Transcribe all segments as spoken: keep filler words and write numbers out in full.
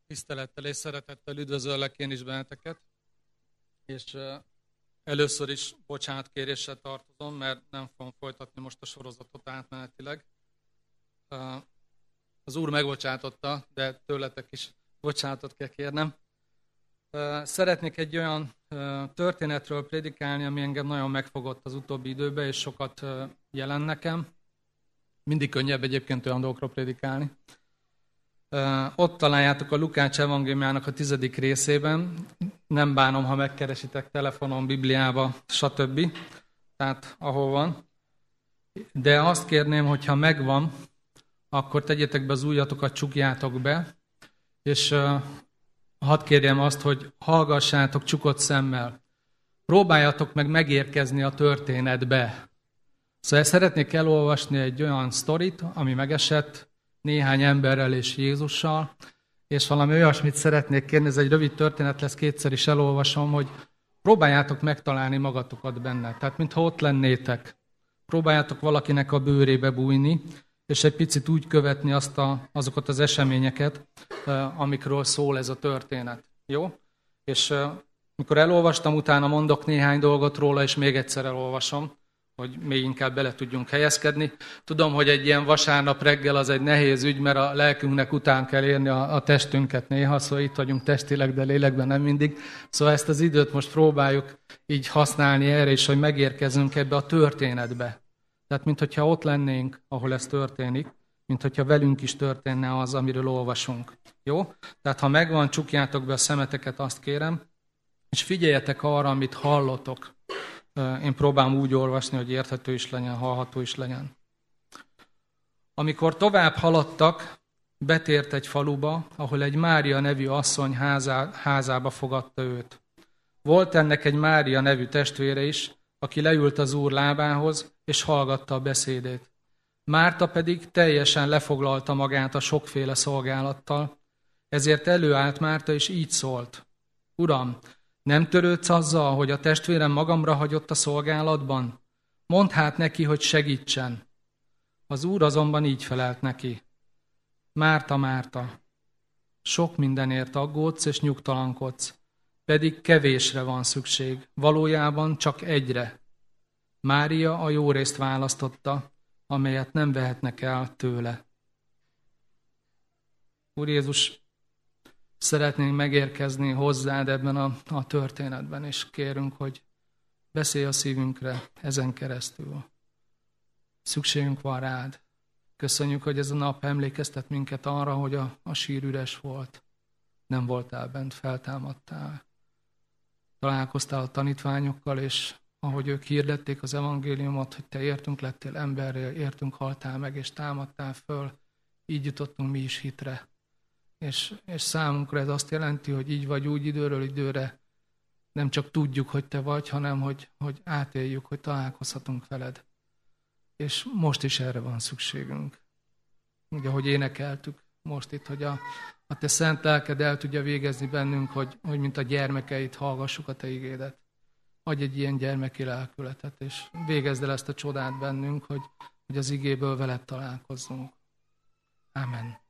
Tisztelettel és szeretettel üdvözöllek én is benneteket, és először is bocsánatkéréssel tartozom, mert nem fogom folytatni most a sorozatot átmenetileg. Az Úr megbocsátotta, de tőletek is bocsánatot kell kérnem. Szeretnék egy olyan történetről prédikálni, ami engem nagyon megfogott az utóbbi időben, és sokat jelent nekem. Mindig könnyebb egyébként olyan dolgokról prédikálni. Ott találjátok a Lukács evangéliumának a tizedik részében. Nem bánom, ha megkeresitek telefonon, Bibliába, stb. Tehát ahol van. De azt kérném, hogyha megvan, akkor tegyétek be az ujjatokat, csukjátok be, és uh, hadd kérjem azt, hogy hallgassátok csukott szemmel. Próbáljatok meg megérkezni a történetbe. Szóval szeretnék elolvasni egy olyan sztorit, ami megesett néhány emberrel és Jézussal, és valami olyasmit szeretnék kérni, ez egy rövid történet lesz, kétszer is elolvasom, hogy próbáljátok megtalálni magatokat benne. Tehát, mintha ott lennétek. Próbáljátok valakinek a bőrébe bújni, és egy picit úgy követni azt a, azokat az eseményeket, amikről szól ez a történet. Jó? És mikor elolvastam, utána mondok néhány dolgot róla, és még egyszer elolvasom, hogy még inkább bele tudjunk helyezkedni. Tudom, hogy egy ilyen vasárnap reggel az egy nehéz ügy, mert a lelkünknek után kell érni a, a testünket néha, szóval itt vagyunk testileg, de lélekben nem mindig. Szóval ezt az időt most próbáljuk így használni erre is, hogy megérkezünk ebbe a történetbe. Tehát, minthogyha ott lennénk, ahol ez történik, minthogyha velünk is történne az, amiről olvasunk. Jó? Tehát, ha megvan, csukjátok be a szemeteket, azt kérem, és figyeljetek arra, amit hallotok. Én próbálom úgy olvasni, hogy érthető is legyen, hallható is legyen. Amikor tovább haladtak, betért egy faluba, ahol egy Mária nevű asszony házá, házába fogadta őt. Volt ennek egy Mária nevű testvére is, aki leült az Úr lábához, és hallgatta a beszédét. Márta pedig teljesen lefoglalta magát a sokféle szolgálattal, ezért előállt Márta, és így szólt. Uram, nem törődsz azzal, hogy a testvérem magamra hagyott a szolgálatban? Mondd hát neki, hogy segítsen. Az Úr azonban így felelt neki. Márta, Márta, sok mindenért aggódsz és nyugtalankodsz, pedig kevésre van szükség, valójában csak egyre. Mária a jó részt választotta, amelyet nem vehetnek el tőle. Úr Jézus, szeretnénk megérkezni hozzád ebben a, a történetben, és kérünk, hogy beszélj a szívünkre ezen keresztül. Szükségünk van rád. Köszönjük, hogy ez a nap emlékeztet minket arra, hogy a, a sír üres volt. Nem voltál bent, feltámadtál. Találkoztál a tanítványokkal, és ahogy ők hirdették az evangéliumot, hogy te értünk lettél emberrel, értünk haltál meg, és támadtál föl, így jutottunk mi is hitre. És, és számunkra ez azt jelenti, hogy így vagy úgy időről időre nem csak tudjuk, hogy te vagy, hanem hogy, hogy átéljük, hogy találkozhatunk veled. És most is erre van szükségünk. Ugye, ahogy énekeltük most itt, hogy a, a te szent lelked el tudja végezni bennünk, hogy, hogy mint a gyermekeit hallgassuk a te igédet. Adj egy ilyen gyermeki lelkületet, és végezd el ezt a csodát bennünk, hogy, hogy az igéből veled találkozzunk. Amen.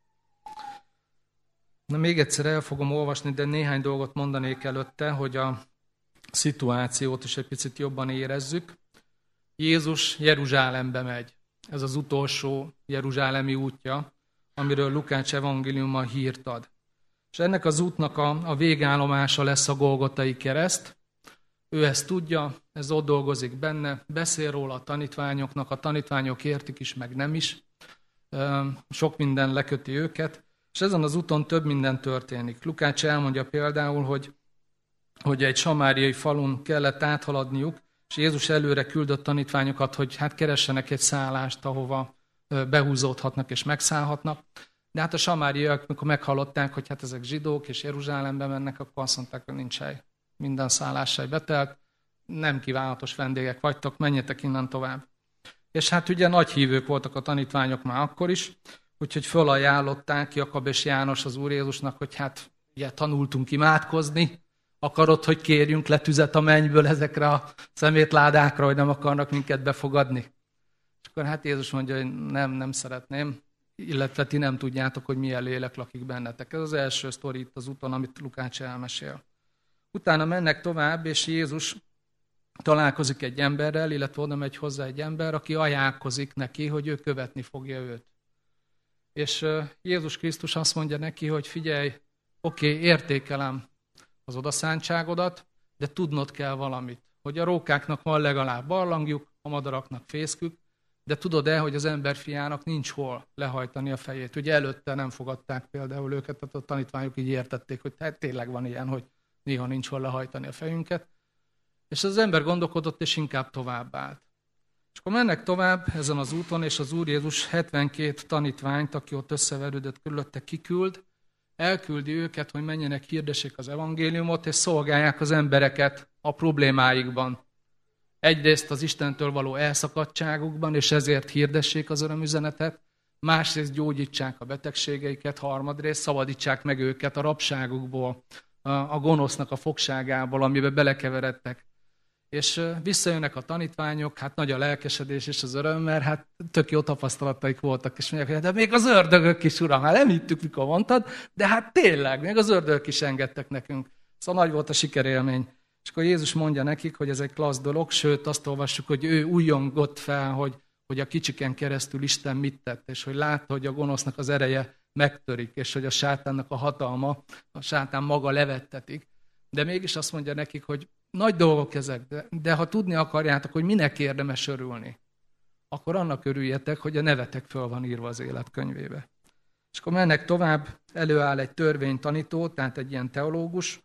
Na, még egyszer el fogom olvasni, de néhány dolgot mondanék előtte, hogy a szituációt is egy picit jobban érezzük. Jézus Jeruzsálembe megy. Ez az utolsó jeruzsálemi útja, amiről Lukács evangéliuma hírt ad. És ennek az útnak a, a végállomása lesz a Golgotai kereszt. Ő ezt tudja, ez ott dolgozik benne, beszél róla a tanítványoknak, a tanítványok értik is, meg nem is. Sok minden leköti őket. És ezen az úton több minden történik. Lukács elmondja például, hogy, hogy egy samáriai falun kellett áthaladniuk, és Jézus előre küldött tanítványokat, hogy hát keressenek egy szállást, ahova behúzódhatnak és megszállhatnak. De hát a samáriaiak, mikor meghallották, hogy hát ezek zsidók és Jeruzsálembe mennek, akkor azt mondták, hogy nincs hely. Minden szálláshely betelt, nem kívánatos vendégek vagytok, menjetek innen tovább. És hát ugye nagy hívők voltak a tanítványok már akkor is, úgyhogy fölajánlották Jakab és János az Úr Jézusnak, hogy hát ugye tanultunk imádkozni, akarod, hogy kérjünk le tüzet a mennyből ezekre a szemétládákra, hogy nem akarnak minket befogadni. És akkor hát Jézus mondja, hogy nem, nem szeretném, illetve ti nem tudjátok, hogy milyen lélek lakik bennetek. Ez az első sztori itt az úton, amit Lukács elmesél. Utána mennek tovább, és Jézus találkozik egy emberrel, illetve oda megy hozzá egy ember, aki ajánlkozik neki, hogy ő követni fogja őt. És Jézus Krisztus azt mondja neki, hogy figyelj, oké, okay, értékelem az odaszántságodat, de tudnod kell valamit, hogy a rókáknak van legalább barlangjuk, a madaraknak fészkük, de tudod-e, hogy az emberfiának nincs hol lehajtani a fejét. Ugye előtte nem fogadták például őket, tehát a tanítványok így értették, hogy hát tényleg van ilyen, hogy néha nincs hol lehajtani a fejünket. És az ember gondolkodott, és inkább tovább állt. És akkor mennek tovább ezen az úton, és az Úr Jézus hetvenkét tanítványt, aki ott összeverődött körülötte, kiküld, elküldi őket, hogy menjenek, hirdessék az evangéliumot, és szolgálják az embereket a problémáikban. Egyrészt az Istentől való elszakadtságukban, és ezért hirdessék az örömüzenetet, másrészt gyógyítsák a betegségeiket, harmadrészt szabadítsák meg őket a rabságukból, a gonosznak a fogságából, amiben belekeveredtek. És visszajönnek a tanítványok, hát nagy a lelkesedés és az öröm, mert hát tök jó tapasztalataik voltak, és mondják, hogy de még az ördögök is, uram, hát nem hittük, mikor mondtad, de hát tényleg, még az ördögök is engedtek nekünk. Szóval nagy volt a sikerélmény. És akkor Jézus mondja nekik, hogy ez egy klassz dolog, sőt azt olvassuk, hogy ő újjongott fel, hogy, hogy a kicsiken keresztül Isten mit tett, és hogy látta, hogy a gonosznak az ereje megtörik, és hogy a sátánnak a hatalma, a sátán maga levettetik. De mégis azt mondja nekik, hogy nagy dolgok ezek, de, de ha tudni akarjátok, hogy minek érdemes örülni, akkor annak örüljetek, hogy a nevetek föl van írva az életkönyvébe. És akkor mennek tovább, előáll egy törvénytanító, tehát egy ilyen teológus,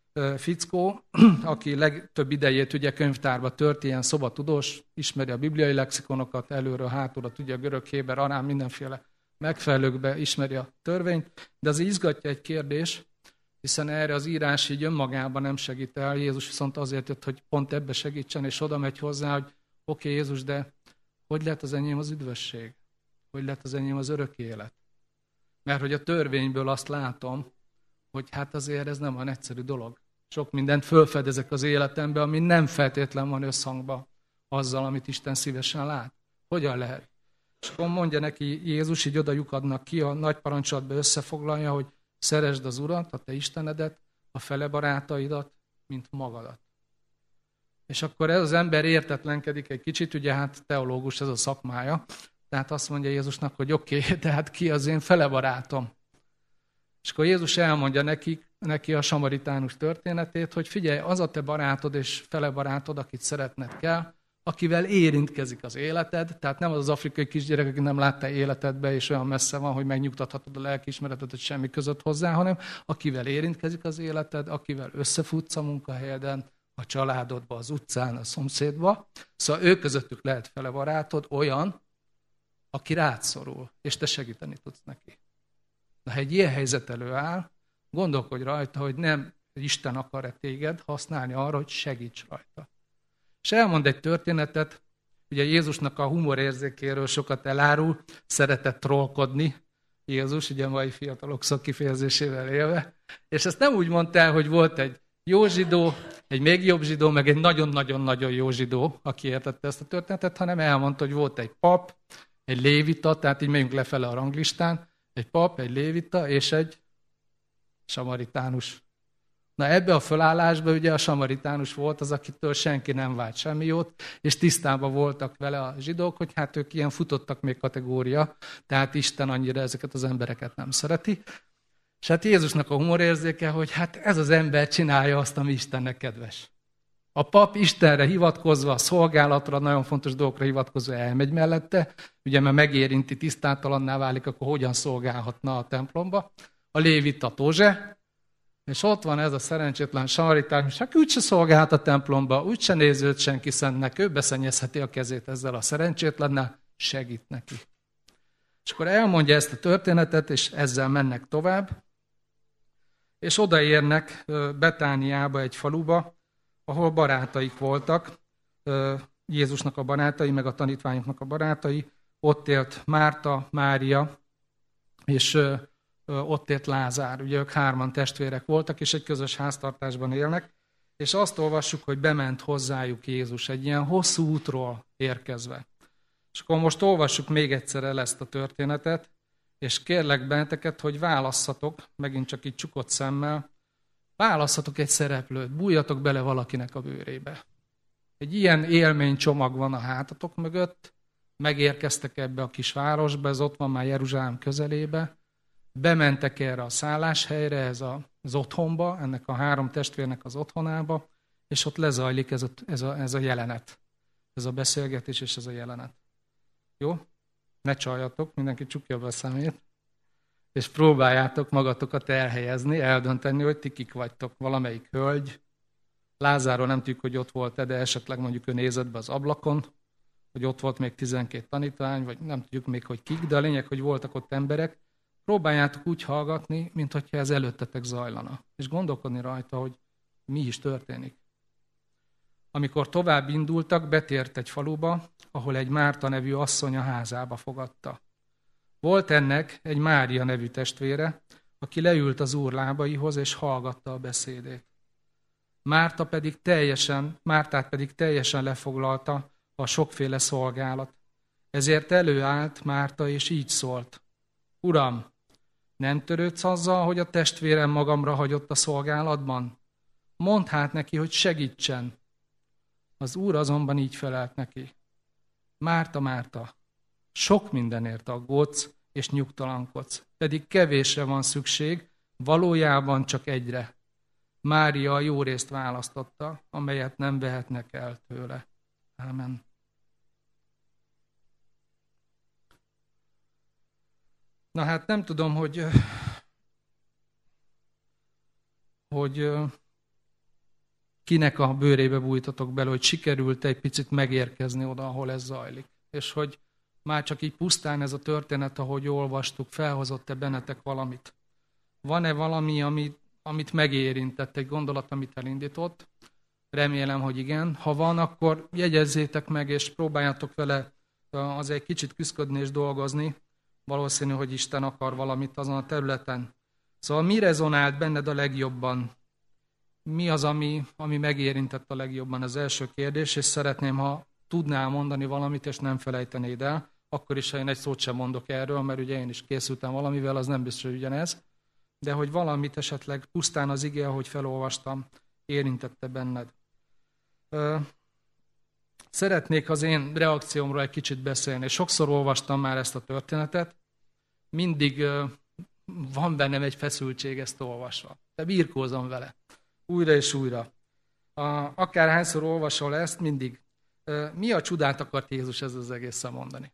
fickó, aki legtöbb idejét ugye könyvtárba tört, ilyen szobatudós, ismeri a bibliai lexikonokat, előről, hátulra tudja görög, héber, arám, mindenféle megfelelőkbe ismeri a törvényt, de az izgatja egy kérdés, hiszen erre az írás így önmagában nem segít el. Jézus viszont azért jött, hogy pont ebbe segítsen, és oda megy hozzá, hogy oké, okay, Jézus, de hogy lett az enyém az üdvösség? Hogy lett az enyém az örök élet? Mert hogy a törvényből azt látom, hogy hát azért ez nem olyan egyszerű dolog. Sok mindent fölfedezek az életembe, ami nem feltétlen van összhangban azzal, amit Isten szívesen lát. Hogyan lehet? És akkor mondja neki Jézus, így oda lyukadnak ki, a nagy parancsolatba összefoglalja, hogy szeresd az Urat, a te Istenedet, a fele barátaidat, mint magadat. És akkor ez az ember értetlenkedik egy kicsit, ugye hát teológus ez a szakmája, tehát azt mondja Jézusnak, hogy oké, okay, de hát ki az én fele barátom? És akkor Jézus elmondja neki, neki a samaritánus történetét, hogy figyelj, az a te barátod és fele barátod, akit szeretned kell, akivel érintkezik az életed, tehát nem az az afrikai kisgyerek, aki nem látta életedbe, és olyan messze van, hogy megnyugtathatod a lelkiismeretet, hogy semmi között hozzá, hanem akivel érintkezik az életed, akivel összefutsz a munkahelyeden, a családodba, az utcán, a szomszédba. Szóval ő közöttük lehet fele barátod, olyan, aki rád szorul, és te segíteni tudsz neki. Na, ha egy ilyen helyzet előáll, gondolkodj rajta, hogy nem Isten akar-e téged használni arra, hogy segíts rajta. És elmond egy történetet, ugye Jézusnak a humorérzékéről sokat elárul, szeretett trollkodni, Jézus, ugye a mai fiatalok szakkifejezésével élve, és ezt nem úgy mondta el, hogy volt egy jó zsidó, egy még jobb zsidó, meg egy nagyon-nagyon-nagyon jó zsidó, aki értette ezt a történetet, hanem elmondta, hogy volt egy pap, egy lévita, tehát így megyünk lefele a ranglistán, egy pap, egy lévita és egy samaritánus. Na ebbe a fölállásba ugye a samaritánus volt az, akitől senki nem vált semmi jót, és tisztában voltak vele a zsidók, hogy hát ők ilyen futottak még kategória, tehát Isten annyira ezeket az embereket nem szereti. És hát Jézusnak a humorérzéke, hogy hát ez az ember csinálja azt, ami Istennek kedves. A pap Istenre hivatkozva, a szolgálatra, nagyon fontos dolgokra hivatkozva elmegy mellette, ugye mert megérinti, tisztátalanná válik, akkor hogyan szolgálhatna a templomba. A lévita tózse, és ott van ez a szerencsétlen samaritánus, hát úgyse szolgálhat a templomba, úgyse nézőt senki szentnek, ő beszennyezheti a kezét ezzel a szerencsétlennel, segít neki. És akkor elmondja ezt a történetet, és ezzel mennek tovább, és odaérnek Betániába, egy faluba, ahol barátaik voltak, Jézusnak a barátai, meg a tanítványoknak a barátai, ott élt Márta, Mária, és ott élt Lázár. Ugye ők hárman testvérek voltak, és egy közös háztartásban élnek, és azt olvassuk, hogy bement hozzájuk Jézus egy ilyen hosszú útról érkezve. És akkor most olvassuk még egyszer el ezt a történetet, És kérlek benneteket, hogy válasszatok, megint csak így csukott szemmel, válasszatok egy szereplőt, bújjatok bele valakinek a bőrébe. Egy ilyen élménycsomag van a hátatok mögött, megérkeztek ebbe a kis városba, ez ott van már Jeruzsálem közelébe, bementek erre a szálláshelyre, ez a, az otthonba, ennek a három testvérnek az otthonába, és ott lezajlik ez a, ez a, ez a jelenet, ez a beszélgetés és ez a jelenet. Jó? Ne csaljatok, mindenki csukja be a szemét, és próbáljátok magatokat elhelyezni, eldönteni, hogy ti kik vagytok, valamelyik hölgy. Lázáról nem tudjuk, hogy ott volt-e, de esetleg mondjuk ő nézett be az ablakon, hogy ott volt még tizenkét tanítvány, vagy nem tudjuk még, hogy kik, de a lényeg, hogy voltak ott emberek. Próbáljátok úgy hallgatni, mint hogyha ez előttetek zajlana, és gondolkodni rajta, hogy mi is történik. Amikor tovább indultak, betért egy faluba, ahol egy Márta nevű asszony a házába fogadta. Volt ennek egy Mária nevű testvére, aki leült az Úr lábaihoz, és hallgatta a beszédét. Márta pedig teljesen, Mártát pedig teljesen lefoglalta a sokféle szolgálat. Ezért előállt Márta, és így szólt. Uram, nem törődsz azzal, hogy a testvérem magamra hagyott a szolgálatban? Mondd hát neki, hogy segítsen. Az Úr azonban így felelt neki. Márta, Márta, sok mindenért aggódsz és nyugtalankodsz, pedig kevésre van szükség, valójában csak egyre. Mária a jó részt választotta, amelyet nem vehetnek el tőle. Ámen. Na hát nem tudom, hogy, hogy kinek a bőrébe bújtatok bele, hogy sikerült egy picit megérkezni oda, ahol ez zajlik. És hogy már csak így pusztán ez a történet, ahogy olvastuk, felhozott-e bennetek valamit. Van-e valami, amit, amit megérintett, egy gondolat, amit elindított? Remélem, hogy igen. Ha van, akkor jegyezzétek meg, és próbáljátok vele az egy kicsit küszködni és dolgozni. Valószínű, hogy Isten akar valamit azon a területen. Szóval mi rezonált benned a legjobban? Mi az, ami, ami megérintett a legjobban? Az első kérdés, és szeretném, ha tudnál mondani valamit, és nem felejtenéd el, akkor is, ha én egy szót sem mondok erről, mert ugye én is készültem valamivel, az nem biztos, hogy ugyanez, de hogy valamit esetleg pusztán az ige, ahogy felolvastam, érintette benned. Szeretnék az én reakciómról egy kicsit beszélni. Sokszor olvastam már ezt a történetet, mindig van bennem egy feszültség ezt olvasva. De birkózom vele. Újra és újra. Akárhányszor olvasol ezt, mindig. Mi a csodát akart Jézus ezzel az egészen mondani?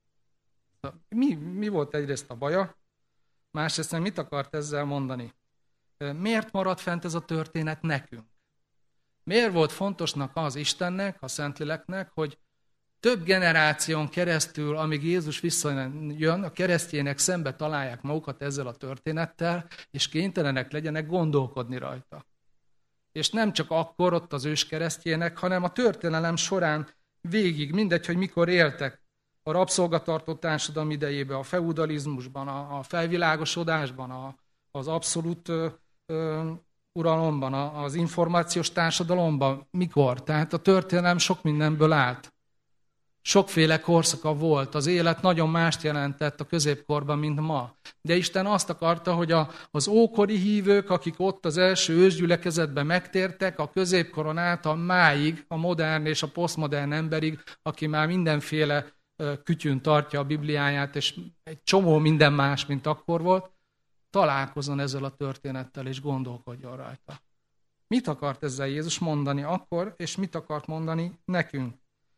Mi, mi volt egyrészt a baja? Másrészt mit akart ezzel mondani? Miért maradt fent ez a történet nekünk? Miért volt fontosnak az Istennek, a Szentléleknek, hogy több generáción keresztül, amíg Jézus visszajön, a keresztjének szembe találják magukat ezzel a történettel, és kénytelenek legyenek gondolkodni rajta. És nem csak akkor ott az őskeresztjének, hanem a történelem során végig, mindegy, hogy mikor éltek a rabszolgatartó társadalom idejében, a feudalizmusban, a, a felvilágosodásban, a, az abszolút ö, ö, uralomban, a, az információs társadalomban, mikor. Tehát a történelem sok mindenből állt. Sokféle korszaka volt, az élet nagyon mást jelentett a középkorban, mint ma. De Isten azt akarta, hogy a, az ókori hívők, akik ott az első ősgyülekezetben megtértek, a középkoron át a máig, a modern és a posztmodern emberig, aki már mindenféle kütyűn tartja a Bibliáját, és egy csomó minden más, mint akkor volt, találkozzon ezzel a történettel, és gondolkodjon rajta. Mit akart ezzel Jézus mondani akkor, és mit akart mondani nekünk?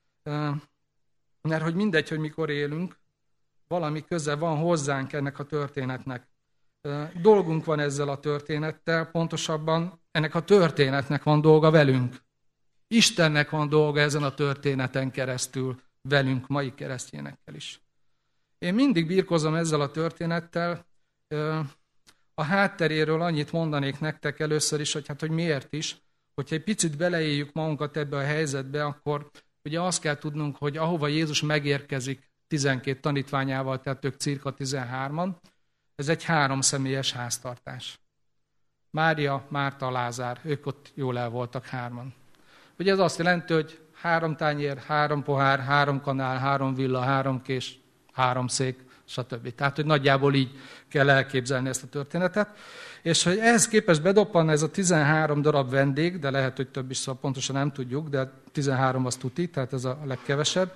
Mert hogy mindegy, hogy mikor élünk, valami köze van hozzánk ennek a történetnek. Dolgunk van ezzel a történettel, pontosabban ennek a történetnek van dolga velünk. Istennek van dolga ezen a történeten keresztül velünk, mai keresztényekkel is. Én mindig birkozom ezzel a történettel. A hátteréről annyit mondanék nektek először is, hogy hát, hogy miért is. Hogyha egy picit beleéljük magunkat ebbe a helyzetbe, akkor ugye azt kell tudnunk, hogy ahova Jézus megérkezik tizenkét tanítványával, tehát ők cirka tizenhárman, ez egy háromszemélyes háztartás. Mária, Márta, Lázár, ők ott jól el voltak hárman. Ugye ez azt jelenti, hogy három tányér, három pohár, három kanál, három villa, három kés, három szék, stb. Tehát, hogy nagyjából így kell elképzelni ezt a történetet. És hogy ehhez képest bedobban ez a tizenhárom darab vendég, de lehet, hogy több is, szóval pontosan nem tudjuk, de tizenhárom az tuti, tehát ez a legkevesebb,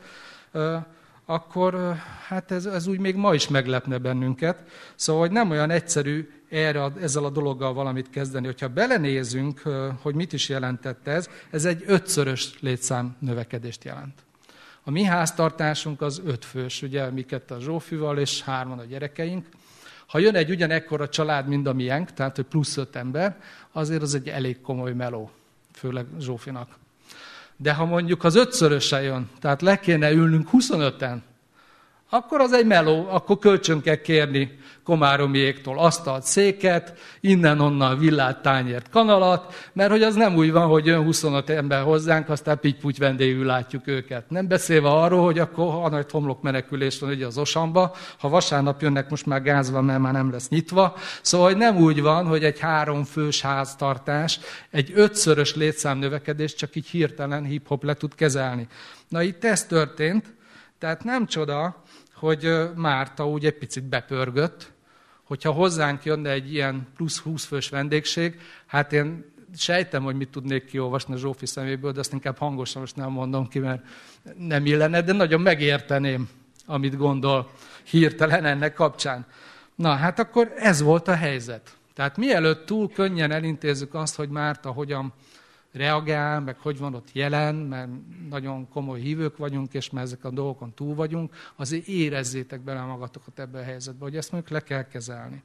akkor hát ez, ez úgy még ma is meglepne bennünket. Szóval, hogy nem olyan egyszerű erre, ezzel a dologgal valamit kezdeni. Hogyha belenézünk, hogy mit is jelentett ez, ez egy ötszörös létszám növekedést jelent. A mi háztartásunk az öt fős, ugye, mi ketten a Zsófival, és hárman a gyerekeink. Ha jön egy ugyanekkora család, mint a miénk, tehát hogy plusz öt ember, azért az egy elég komoly meló, főleg Zsófinak. De ha mondjuk az ötszöröse jön, tehát le kéne ülnünk huszonöten, akkor az egy meló, akkor kölcsön kell kérni komáromiéktól asztalt, széket, innen-onnan villát, tányért, kanalat, mert hogy az nem úgy van, hogy jön huszonöt ember hozzánk, aztán pitty-putty vendégül látjuk őket. Nem beszélve arról, hogy akkor ha nagy homlok menekülés van ugye az Osamba, ha vasárnap jönnek, most már gázva, mert már nem lesz nyitva. Szóval hogy nem úgy van, hogy egy háromfős háztartás, egy ötszörös létszám növekedés csak így hirtelen hip-hop le tud kezelni. Na itt ez történt, tehát nem csoda, hogy Márta úgy egy picit bepörgött, hogyha hozzánk jönne egy ilyen plusz húsz fős vendégség, hát én sejtem, hogy mit tudnék kiolvasni a Zsófi szeméből, de azt inkább hangosan most nem mondom ki, mert nem illene, de nagyon megérteném, amit gondol hirtelen ennek kapcsán. Na, hát akkor ez volt a helyzet. Tehát mielőtt túl könnyen elintézzük azt, hogy Márta hogyan reagál, meg hogy van ott jelen, mert nagyon komoly hívők vagyunk, és mert ezek a dolgokon túl vagyunk, azért érezzétek bele magatokat ebbe a helyzetbe, hogy ezt mondjuk le kell kezelni.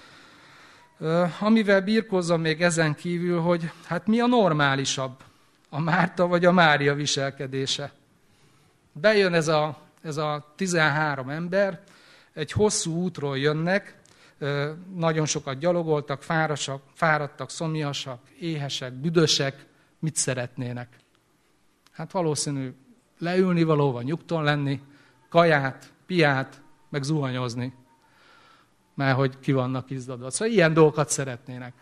Amivel birkózom még ezen kívül, hogy hát mi a normálisabb, a Márta vagy a Mária viselkedése. Bejön ez a, ez a tizenhárom ember, egy hosszú útról jönnek, nagyon sokat gyalogoltak, fárasak, fáradtak, szomjasak, éhesek, büdösek, mit szeretnének? Hát valószínű leülni valóban, nyugton lenni, kaját, piát, meg zuhanyozni, mert hogy ki vannak izzadva. Szóval ilyen dolgokat szeretnének.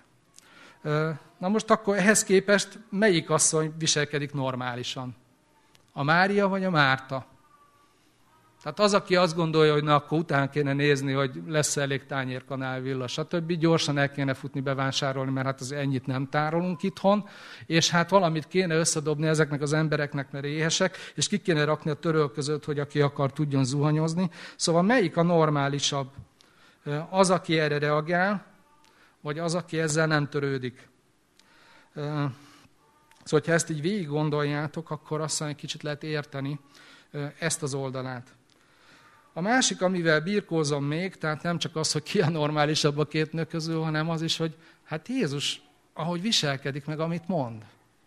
Na most akkor ehhez képest melyik asszony viselkedik normálisan? A Mária vagy a Márta? Tehát az, aki azt gondolja, hogy na, akkor után kéne nézni, hogy lesz elég tányérkanál, villa, stb. Gyorsan el kéne futni, bevásárolni, mert hát az ennyit nem tárolunk itthon, és hát valamit kéne összedobni ezeknek az embereknek, mert éhesek, és ki kéne rakni a törölközőt, hogy aki akar, tudjon zuhanyozni. Szóval melyik a normálisabb? Az, aki erre reagál, vagy az, aki ezzel nem törődik? Szóval, ha ezt így végig gondoljátok, akkor azt mondja, kicsit lehet érteni ezt az oldalát. A másik, amivel birkózom még, tehát nem csak az, hogy ki a normálisabb a két nő közül, hanem az is, hogy hát Jézus, ahogy viselkedik, meg amit mond.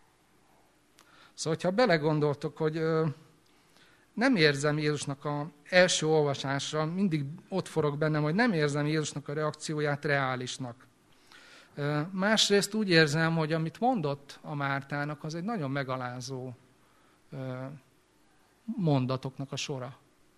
Szóval, ha belegondoltok, hogy ö, nem érzem Jézusnak az első olvasásra, mindig ott forog bennem, hogy nem érzem Jézusnak a reakcióját reálisnak. Ö, másrészt úgy érzem, hogy amit mondott a Mártának, az egy nagyon megalázó ö, mondatoknak a sora.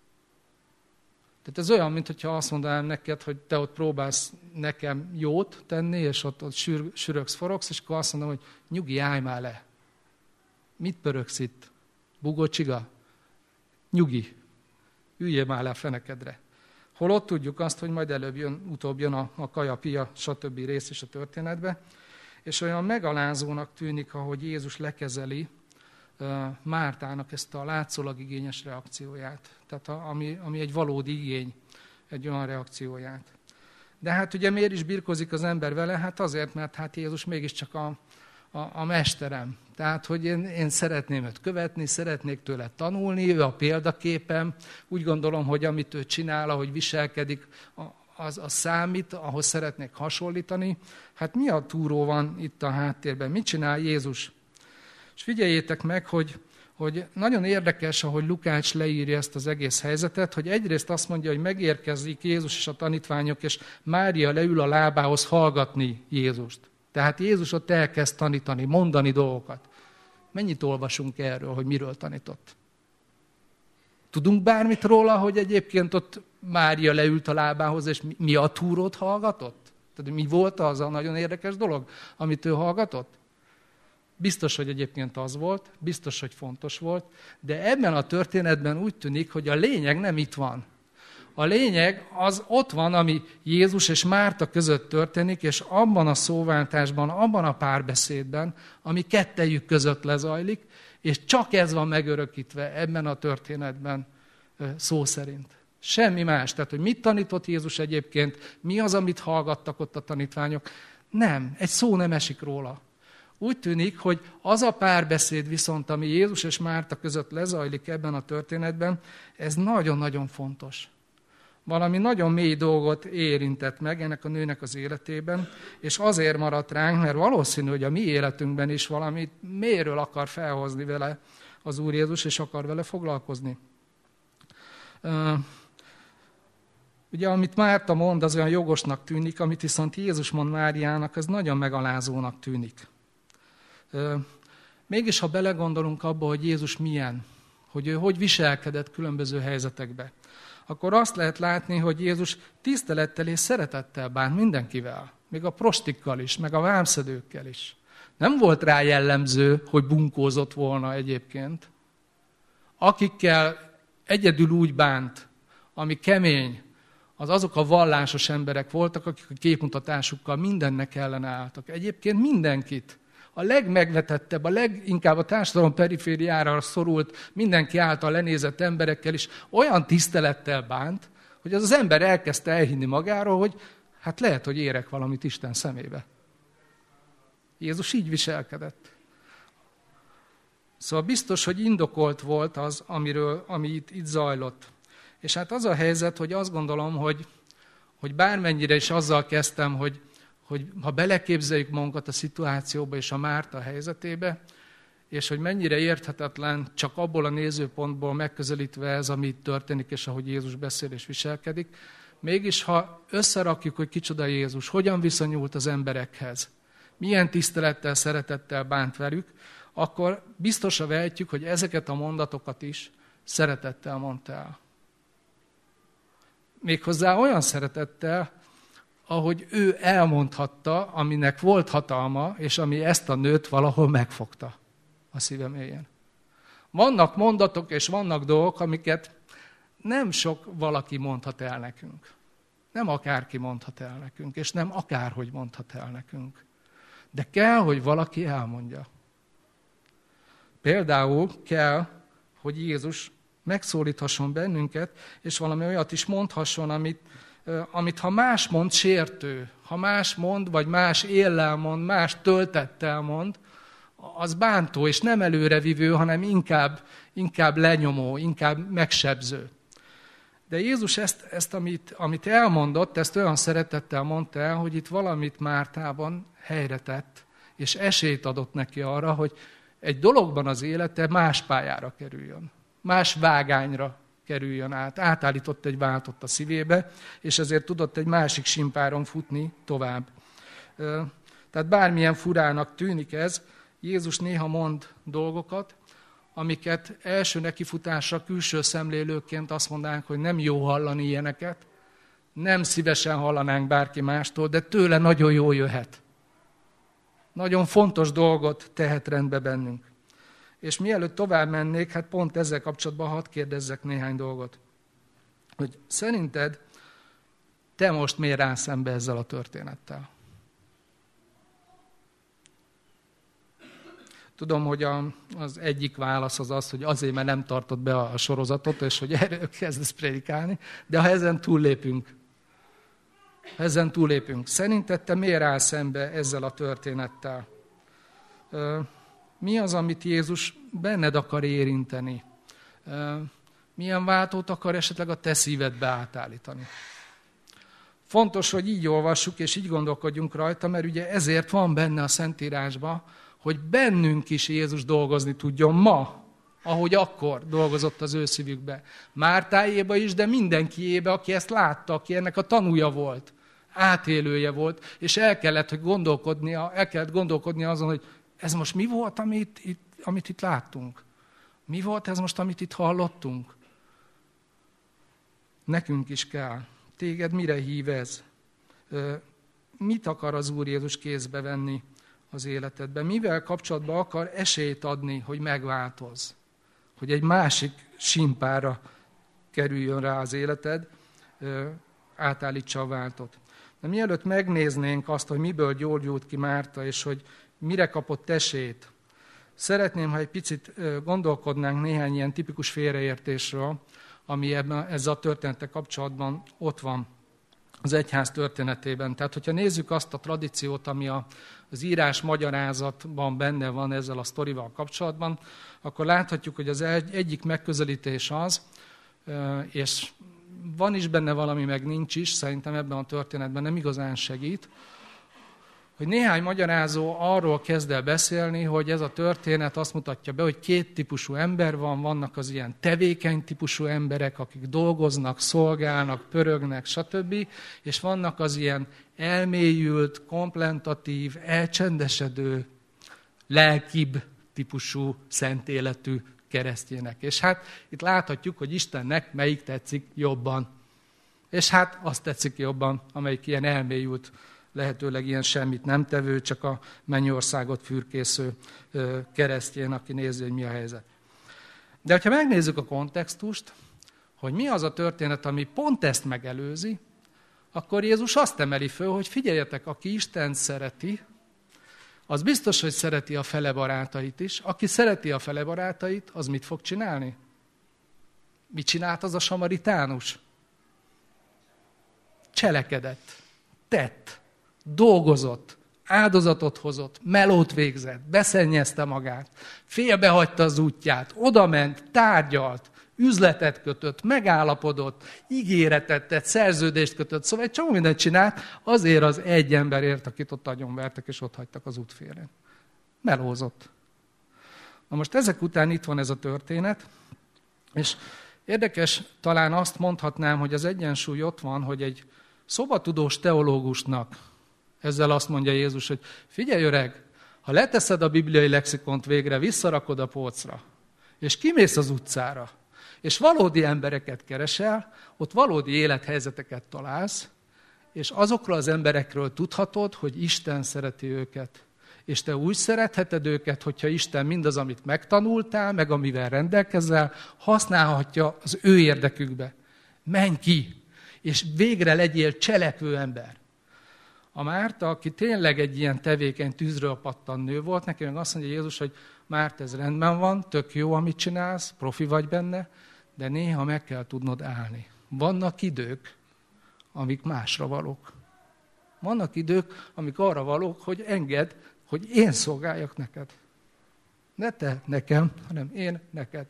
Tehát ez olyan, mintha azt mondanám neked, hogy te ott próbálsz nekem jót tenni, és ott, ott sür, sürögsz, forogsz, és akkor azt mondom, hogy nyugi, állj már le. Mit pörögsz itt? Bugócsiga? Nyugi. Üljél már le a fenekedre. Holott tudjuk azt, hogy majd előbb jön, utóbb jön a, a kaja, pia, stb. Rész is a történetbe. És olyan megalázónak tűnik, ahogy Jézus lekezeli Mártának ezt a látszólag igényes reakcióját. Tehát a, ami, ami egy valódi igény, egy olyan reakcióját. De hát ugye miért is birkózik az ember vele? Hát azért, mert hát Jézus mégiscsak a, a, a mesterem. Tehát, hogy én, én szeretném őt követni, szeretnék tőle tanulni, ő a példaképem. Úgy gondolom, hogy amit ő csinál, ahogy viselkedik, az a számít, ahhoz szeretnék hasonlítani. Hát mi a túró van itt a háttérben? Mit csinál Jézus? És figyeljétek meg, hogy, hogy nagyon érdekes, ahogy Lukács leírja ezt az egész helyzetet, hogy egyrészt azt mondja, hogy megérkezik Jézus és a tanítványok, és Mária leül a lábához hallgatni Jézust. Tehát Jézus ott elkezd tanítani, mondani dolgokat. Mennyit olvasunk erről, hogy miről tanított? Tudunk bármit róla, hogy egyébként ott Mária leült a lábához, és mi a túrót hallgatott? Tehát mi volt az a nagyon érdekes dolog, amit ő hallgatott? Biztos, hogy egyébként az volt, biztos, hogy fontos volt, de ebben a történetben úgy tűnik, hogy a lényeg nem itt van. A lényeg az ott van, ami Jézus és Márta között történik, és abban a szóváltásban, abban a párbeszédben, ami kettejük között lezajlik, és csak ez van megörökítve ebben a történetben szó szerint. Semmi más. Tehát, hogy mit tanított Jézus egyébként, mi az, amit hallgattak ott a tanítványok. Nem, egy szó nem esik róla. Úgy tűnik, hogy az a párbeszéd viszont, ami Jézus és Márta között lezajlik ebben a történetben, ez nagyon-nagyon fontos. Valami nagyon mély dolgot érintett meg ennek a nőnek az életében, és azért maradt ránk, mert valószínű, hogy a mi életünkben is valamit mélyről akar felhozni vele az Úr Jézus, és akar vele foglalkozni. Ugye, amit Márta mond, az olyan jogosnak tűnik, amit viszont Jézus mond Máriának, az nagyon megalázónak tűnik. Mégis, ha belegondolunk abba, hogy Jézus milyen, hogy ő hogy viselkedett különböző helyzetekbe, akkor azt lehet látni, hogy Jézus tisztelettel és szeretettel bánt mindenkivel, még a prostikkal is, meg a vámszedőkkel is. Nem volt rá jellemző, hogy bunkózott volna egyébként. Akikkel egyedül úgy bánt, ami kemény, az azok a vallásos emberek voltak, akik a képmutatásukkal mindennek ellene álltak. Egyébként mindenkit, a legmegvetettebb, a leginkább a társadalom perifériára szorult, mindenki által lenézett emberekkel is olyan tisztelettel bánt, hogy az az ember elkezdte elhinni magáról, hogy hát lehet, hogy érek valamit Isten szemébe. Jézus így viselkedett. Szóval biztos, hogy indokolt volt az, amiről, ami itt, itt zajlott. És hát az a helyzet, hogy azt gondolom, hogy, hogy bármennyire is azzal kezdtem, hogy, hogy ha beleképzeljük magunkat a szituációba és a Márta helyzetébe, és hogy mennyire érthetetlen csak abból a nézőpontból megközelítve ez, ami itt történik, és ahogy Jézus beszél és viselkedik, mégis ha összerakjuk, hogy kicsoda Jézus, hogyan viszonyult az emberekhez, milyen tisztelettel, szeretettel bánt velük, akkor biztosra vehetjük, hogy ezeket a mondatokat is szeretettel mondta el. Méghozzá olyan szeretettel, ahogy ő elmondhatta, aminek volt hatalma, és ami ezt a nőt valahol megfogta a szíve mélyén. Vannak mondatok és vannak dolgok, amiket nem sok valaki mondhat el nekünk. Nem akárki mondhat el nekünk, és nem akárhogy mondhat el nekünk. De kell, hogy valaki elmondja. Például kell, hogy Jézus megszólíthasson bennünket, és valami olyat is mondhasson, amit, amit ha más mond, sértő, ha más mond, vagy más éllel mond, más töltettel mond, az bántó, és nem előrevivő, hanem inkább, inkább lenyomó, inkább megsebző. De Jézus ezt, ezt amit, amit elmondott, ezt olyan szeretettel mondta el, hogy itt valamit Mártában helyre tett, és esélyt adott neki arra, hogy egy dologban az élete más pályára kerüljön, más vágányra kerüljön át. Átállított egy váltot a szívébe, és ezért tudott egy másik simpáron futni tovább. Tehát bármilyen furának tűnik ez, Jézus néha mond dolgokat, amiket első nekifutásra külső szemlélőként azt mondanánk, hogy nem jó hallani ilyeneket, nem szívesen hallanánk bárki mástól, de tőle nagyon jó jöhet. Nagyon fontos dolgot tehet rendbe bennünk. És mielőtt tovább mennék, hát pont ezzel kapcsolatban hadd kérdezzek néhány dolgot. Hogy szerinted te most miért állsz szembe ezzel a történettel? Tudom, hogy a, az egyik válasz az az, hogy azért, mert nem tartod be a sorozatot, és hogy erről kezdesz prédikálni, de ha ezen túllépünk, ha ezen túllépünk, szerinted te miért állsz szembe ezzel a történettel? Mi az, amit Jézus benned akar érinteni? Milyen váltót akar esetleg a te szívedbe átállítani? Fontos, hogy így olvassuk, és így gondolkodjunk rajta, mert ugye ezért van benne a Szentírásban, hogy bennünk is Jézus dolgozni tudjon ma, ahogy akkor dolgozott az ő szívükbe. Mártájéba is, de mindenkiébe, aki ezt látta, aki ennek a tanúja volt, átélője volt, és el kellett, hogy gondolkodnia, el kellett gondolkodnia azon, hogy ez most mi volt, amit itt, amit itt láttunk? Mi volt ez most, amit itt hallottunk? Nekünk is kell. Téged mire hív ez? Mit akar az Úr Jézus kézbe venni az életedben? Mivel kapcsolatban akar esélyt adni, hogy megváltozz? Hogy egy másik simpára kerüljön rá az életed? átállítsa a váltot. De mielőtt megnéznénk azt, hogy miből gyógyult ki Márta, és hogy mire kapott esélyt, szeretném, ha egy picit gondolkodnánk néhány ilyen tipikus félreértésről, ami ebben, ezzel a történettel kapcsolatban ott van az egyház történetében. Tehát, hogyha nézzük azt a tradíciót, ami a, az írás magyarázatban benne van ezzel a sztorival kapcsolatban, akkor láthatjuk, hogy az egy, egyik megközelítés az, és van is benne valami, meg nincs is, szerintem ebben a történetben nem igazán segít, hogy néhány magyarázó arról kezd el beszélni, hogy ez a történet azt mutatja be, hogy két típusú ember van, vannak az ilyen tevékeny típusú emberek, akik dolgoznak, szolgálnak, pörögnek, stb. És vannak az ilyen elmélyült, komplentatív, elcsendesedő, lelkibb típusú, szent életű keresztjének. És hát itt láthatjuk, hogy Istennek melyik tetszik jobban. És hát azt tetszik jobban, amelyik ilyen elmélyült, lehetőleg ilyen semmit nem tevő, csak a mennyországot fürkésző keresztjén, aki nézi, hogy mi a helyzet. De ha megnézzük a kontextust, hogy mi az a történet, ami pont ezt megelőzi, akkor Jézus azt emeli föl, hogy figyeljetek, aki Istent szereti, az biztos, hogy szereti a fele barátait is. Aki szereti a fele barátait, az mit fog csinálni? Mit csinált az a samaritánus? Cselekedett, tett, dolgozott, áldozatot hozott, melót végzett, beszennyezte magát, félbehagyta az útját, odament, tárgyalt, üzletet kötött, megállapodott, ígéretet tett, szerződést kötött, szóval egy csomó mindent csinált azért az egy emberért, akit ott agyonvertek és ott hagytak az útfélén. Melózott. Na most ezek után itt van ez a történet, és érdekes, talán azt mondhatnám, hogy az egyensúly ott van, hogy egy szobatudós teológusnak ezzel azt mondja Jézus, hogy figyelj öreg, ha leteszed a bibliai lexikont végre, visszarakod a polcra, és kimész az utcára, és valódi embereket keresel, ott valódi élethelyzeteket találsz, és azokról az emberekről tudhatod, hogy Isten szereti őket. És te úgy szeretheted őket, hogyha Isten mindaz, amit megtanultál, meg amivel rendelkezel, használhatja az ő érdekükbe. Menj ki, és végre legyél cselekvő ember. A Márta, aki tényleg egy ilyen tevékeny, tűzről pattan nő volt, neki meg azt mondja Jézus, hogy Márta, ez rendben van, tök jó, amit csinálsz, profi vagy benne, de néha meg kell tudnod állni. Vannak idők, amik másra valók. Vannak idők, amik arra valók, hogy engedd, hogy én szolgáljak neked. Ne te nekem, hanem én neked.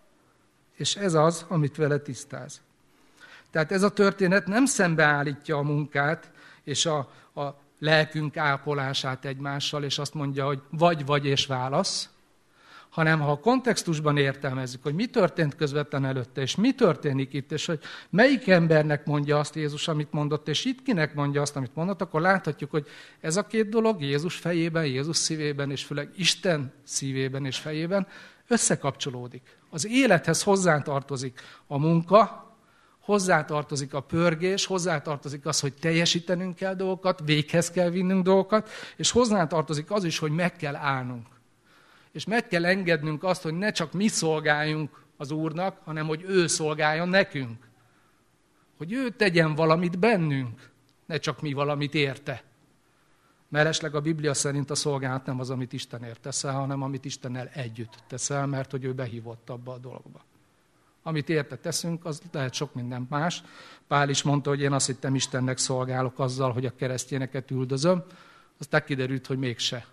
És ez az, amit vele tisztáz. Tehát ez a történet nem szembeállítja a munkát és a, a lelkünk ápolását egymással, és azt mondja, hogy vagy-vagy és válasz, hanem ha a kontextusban értelmezzük, hogy mi történt közvetlen előtte, és mi történik itt, és hogy melyik embernek mondja azt Jézus, amit mondott, és itt kinek mondja azt, amit mondott, akkor láthatjuk, hogy ez a két dolog Jézus fejében, Jézus szívében, és főleg Isten szívében és fejében összekapcsolódik. Az élethez hozzátartozik a munka, hozzátartozik a pörgés, hozzátartozik az, hogy teljesítenünk kell dolgokat, véghez kell vinnünk dolgokat, és hozzátartozik az is, hogy meg kell állnunk. És meg kell engednünk azt, hogy ne csak mi szolgáljunk az Úrnak, hanem hogy ő szolgáljon nekünk. Hogy ő tegyen valamit bennünk, ne csak mi valamit érte. Mellesleg a Biblia szerint a szolgálat nem az, amit Istenért teszel, hanem amit Istennel együtt teszel, mert hogy ő behívott abba a dologba. Amit érte teszünk, az lehet sok minden más. Pál is mondta, hogy én azt hittem, Istennek szolgálok azzal, hogy a keresztényeket üldözöm. Aztán kiderült, hogy mégse.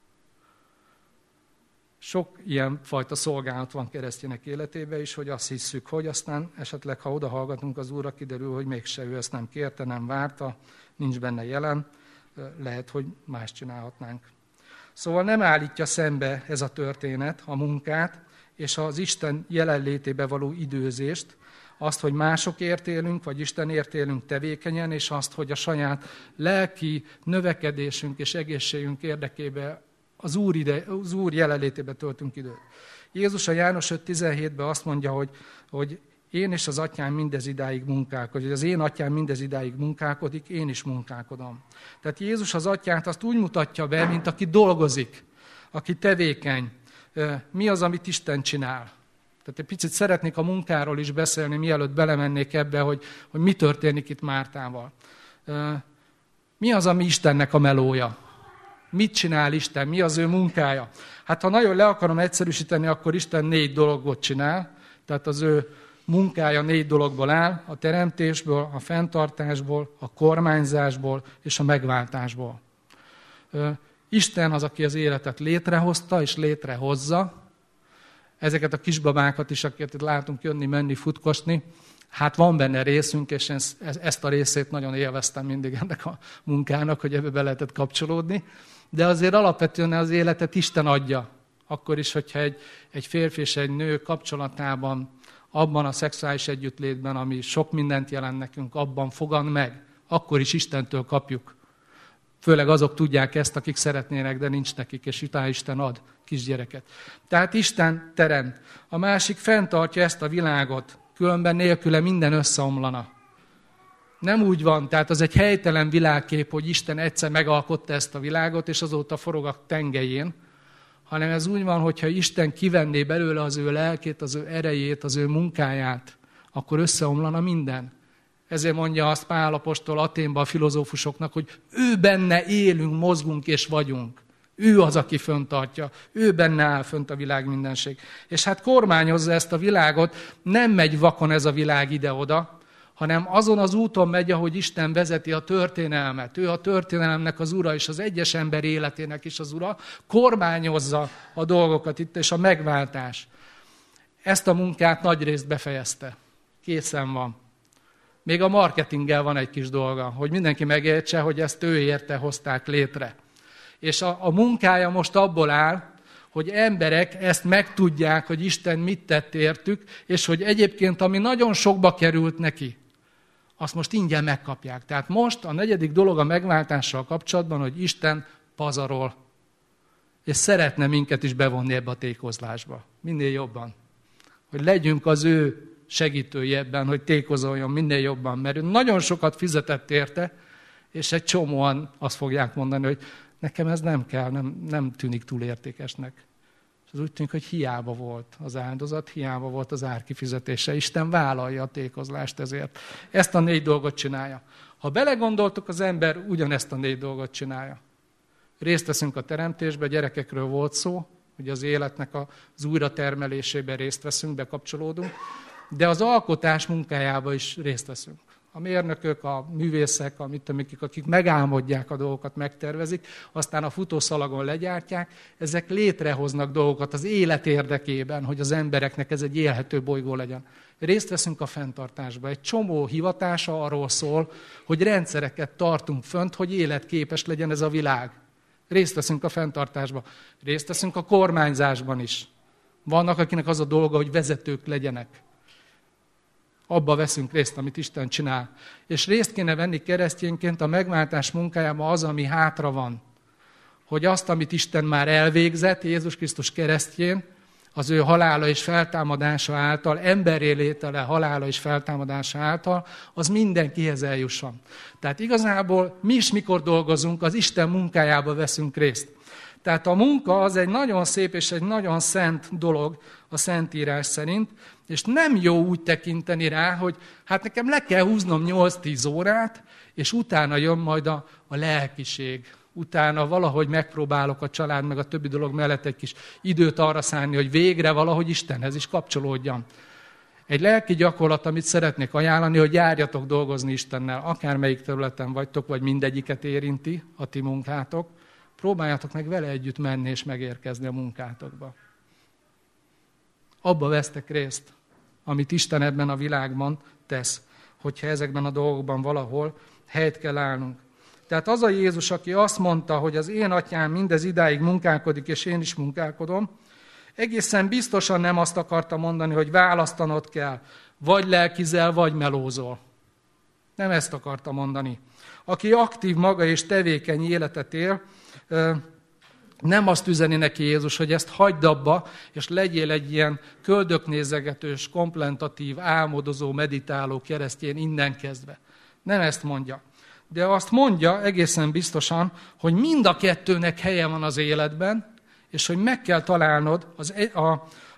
Sok ilyen fajta szolgálat van keresztények életében is, hogy azt hisszük, hogy aztán esetleg, ha odahallgatunk az Úrra, kiderül, hogy mégse ő ezt nem kérte, nem várta, nincs benne jelen, lehet, hogy más csinálhatnánk. Szóval nem állítja szembe ez a történet a munkát, és az Isten jelenlétébe való időzést, azt, hogy másokért élünk, vagy Istenért élünk tevékenyen, és azt, hogy a saját lelki növekedésünk és egészségünk érdekében az Úr, ide, az Úr jelenlétébe töltünk időt. Jézus a János öt tizenhétben azt mondja, hogy, hogy én és az atyám mindez idáig munkálkodik, hogy az én atyám mindez idáig munkálkodik, én is munkálkodom. Tehát Jézus az atyát azt úgy mutatja be, mint aki dolgozik, aki tevékeny. Mi az, amit Isten csinál? Tehát egy picit szeretnék a munkáról is beszélni, mielőtt belemennék ebbe, hogy, hogy mi történik itt Mártával. Mi az, ami Istennek a melója? Mit csinál Isten? Mi az ő munkája? Hát ha nagyon le akarom egyszerűsíteni, akkor Isten négy dologot csinál. Tehát az ő munkája négy dologból áll, a teremtésből, a fenntartásból, a kormányzásból és a megváltásból. Isten az, aki az életet létrehozta és létrehozza. Ezeket a kisbabákat is, akiket itt látunk jönni, menni, futkosni, hát van benne részünk, és ezt a részét nagyon élveztem mindig ennek a munkának, hogy ebbe be lehetett kapcsolódni. De azért alapvetően az életet Isten adja. Akkor is, hogyha egy, egy férfi és egy nő kapcsolatában, abban a szexuális együttlétben, ami sok mindent jelent nekünk, abban fogad meg, akkor is Istentől kapjuk. Főleg azok tudják ezt, akik szeretnének, de nincs nekik, és utána Isten ad kisgyereket. Tehát Isten teremt. A másik fenntartja ezt a világot, különben nélküle minden összeomlana. Nem úgy van, tehát az egy helytelen világkép, hogy Isten egyszer megalkotta ezt a világot, és azóta forog a tengelyén, hanem ez úgy van, hogyha Isten kivenné belőle az ő lelkét, az ő erejét, az ő munkáját, akkor összeomlana minden. Ezért mondja azt Pál apostol Athénban a filozófusoknak, hogy ő benne élünk, mozgunk és vagyunk. Ő az, aki föntartja. Ő benne áll fönt a világ mindenség. És hát kormányozza ezt a világot, nem megy vakon ez a világ ide-oda, hanem azon az úton megy, ahogy Isten vezeti a történelmet. Ő a történelemnek az ura, és az egyes ember életének is az ura, kormányozza a dolgokat itt, és a megváltás. Ezt a munkát nagyrészt befejezte. Készen van. Még a marketinggel van egy kis dolga, hogy mindenki megértse, hogy ezt ő érte, hozták létre. És a, a munkája most abból áll, hogy emberek ezt megtudják, hogy Isten mit tett értük, és hogy egyébként, ami nagyon sokba került neki, azt most ingyen megkapják. Tehát most a negyedik dolog a megváltással kapcsolatban, hogy Isten pazarol, és szeretne minket is bevonni ebbe a tékozlásba. Minél jobban. Hogy legyünk az ő segítője ebben, hogy tékozoljon minél jobban, mert ő nagyon sokat fizetett érte, és egy csomóan azt fogják mondani, hogy nekem ez nem kell, nem, nem tűnik túl értékesnek. És az úgy tűnik, hogy hiába volt az áldozat, hiába volt az árkifizetése. Isten vállalja a tékozlást ezért. Ezt a négy dolgot csinálja. Ha belegondoltok, az ember ugyanezt a négy dolgot csinálja. Részt veszünk a teremtésbe, gyerekekről volt szó, hogy az életnek az újratermelésében részt veszünk, bekapcsolódunk, de az alkotás munkájába is részt veszünk. A mérnökök, a művészek, a mit tudom, akik megálmodják a dolgokat, megtervezik, aztán a futószalagon legyártják, ezek létrehoznak dolgokat az élet érdekében, hogy az embereknek ez egy élhető bolygó legyen. Részt veszünk a fenntartásba. Egy csomó hivatása arról szól, hogy rendszereket tartunk fönt, hogy életképes legyen ez a világ. Részt veszünk a fenntartásba. Részt veszünk a kormányzásban is. Vannak, akinek az a dolga, hogy vezetők legyenek. Abba veszünk részt, amit Isten csinál. És részt kéne venni keresztényként a megváltás munkájában az, ami hátra van. Hogy azt, amit Isten már elvégzett, Jézus Krisztus keresztjén, az ő halála és feltámadása által, emberré létele halála és feltámadása által, az mindenkihez eljusson. Tehát igazából mi is mikor dolgozunk, az Isten munkájába veszünk részt. Tehát a munka az egy nagyon szép és egy nagyon szent dolog a Szentírás szerint, és nem jó úgy tekinteni rá, hogy hát nekem le kell húznom nyolc-tíz órát, és utána jön majd a, a lelkiség. Utána valahogy megpróbálok a család meg a többi dolog mellett egy kis időt arra szánni, hogy végre valahogy Istenhez is kapcsolódjam. Egy lelki gyakorlat, amit szeretnék ajánlani, hogy járjatok dolgozni Istennel, akármelyik területen vagytok, vagy mindegyiket érinti a ti munkátok, próbáljátok meg vele együtt menni és megérkezni a munkátokba. Abba vesztek részt, amit Isten ebben a világban tesz, hogyha ezekben a dolgokban valahol helyt kell állnunk. Tehát az a Jézus, aki azt mondta, hogy az én atyám mindez idáig munkálkodik, és én is munkálkodom, egészen biztosan nem azt akarta mondani, hogy választanod kell, vagy lelkizel, vagy melózol. Nem ezt akarta mondani. Aki aktív maga és tevékeny életet él, nem azt üzeni neki Jézus, hogy ezt hagyd abba, és legyél egy ilyen köldöknézegetős, komplentatív, álmodozó, meditáló keresztény innen kezdve. Nem ezt mondja. De azt mondja egészen biztosan, hogy mind a kettőnek helye van az életben, és hogy meg kell találnod az, a,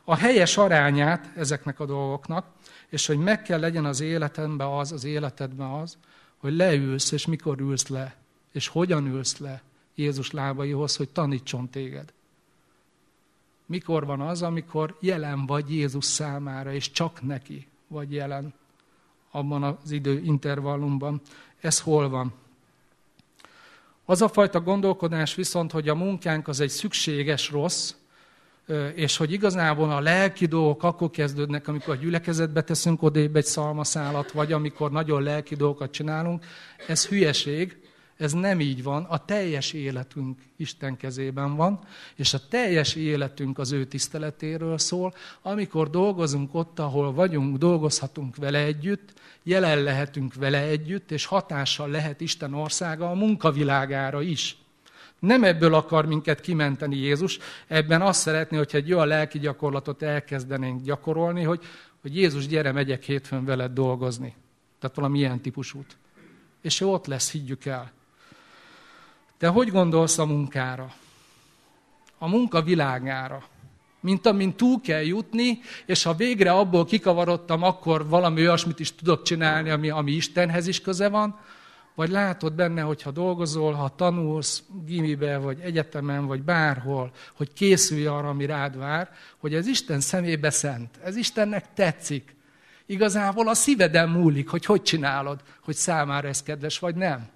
a helyes arányát ezeknek a dolgoknak, és hogy meg kell legyen az életedben az, az életedben az, hogy leülsz, és mikor ülsz le, és hogyan ülsz le Jézus lábaihoz, hogy tanítson téged. Mikor van az, amikor jelen vagy Jézus számára, és csak neki vagy jelen abban az idő intervallumban. Ez hol van? Az a fajta gondolkodás viszont, hogy a munkánk az egy szükséges rossz, és hogy igazából a lelki dolgok akkor kezdődnek, amikor a gyülekezetbe teszünk odébb egy szalmaszálat, vagy amikor nagyon lelki dolgokat csinálunk, ez hülyeség, ez nem így van. A teljes életünk Isten kezében van, és a teljes életünk az ő tiszteletéről szól. Amikor dolgozunk ott, ahol vagyunk, dolgozhatunk vele együtt, jelen lehetünk vele együtt, és hatással lehet Isten országa a munkavilágára is. Nem ebből akar minket kimenteni Jézus, ebben azt szeretné, hogyha egy olyan lelki gyakorlatot elkezdenénk gyakorolni, hogy, hogy Jézus, gyere, megyek hétfőn veled dolgozni. Tehát valami ilyen típusút. És ő ott lesz, higgyük el. Te hogy gondolsz a munkára? A munka világára. Mint amint túl kell jutni, és ha végre abból kikavarodtam, akkor valami olyasmit is tudok csinálni, ami, ami Istenhez is köze van, vagy látod benne, hogyha dolgozol, ha tanulsz gimibe, vagy egyetemen, vagy bárhol, hogy készülj arra, ami rád vár, hogy ez Isten szemébe szent, ez Istennek tetszik. Igazából a szíveden múlik, hogy hogy csinálod, hogy számára ez kedves, vagy nem.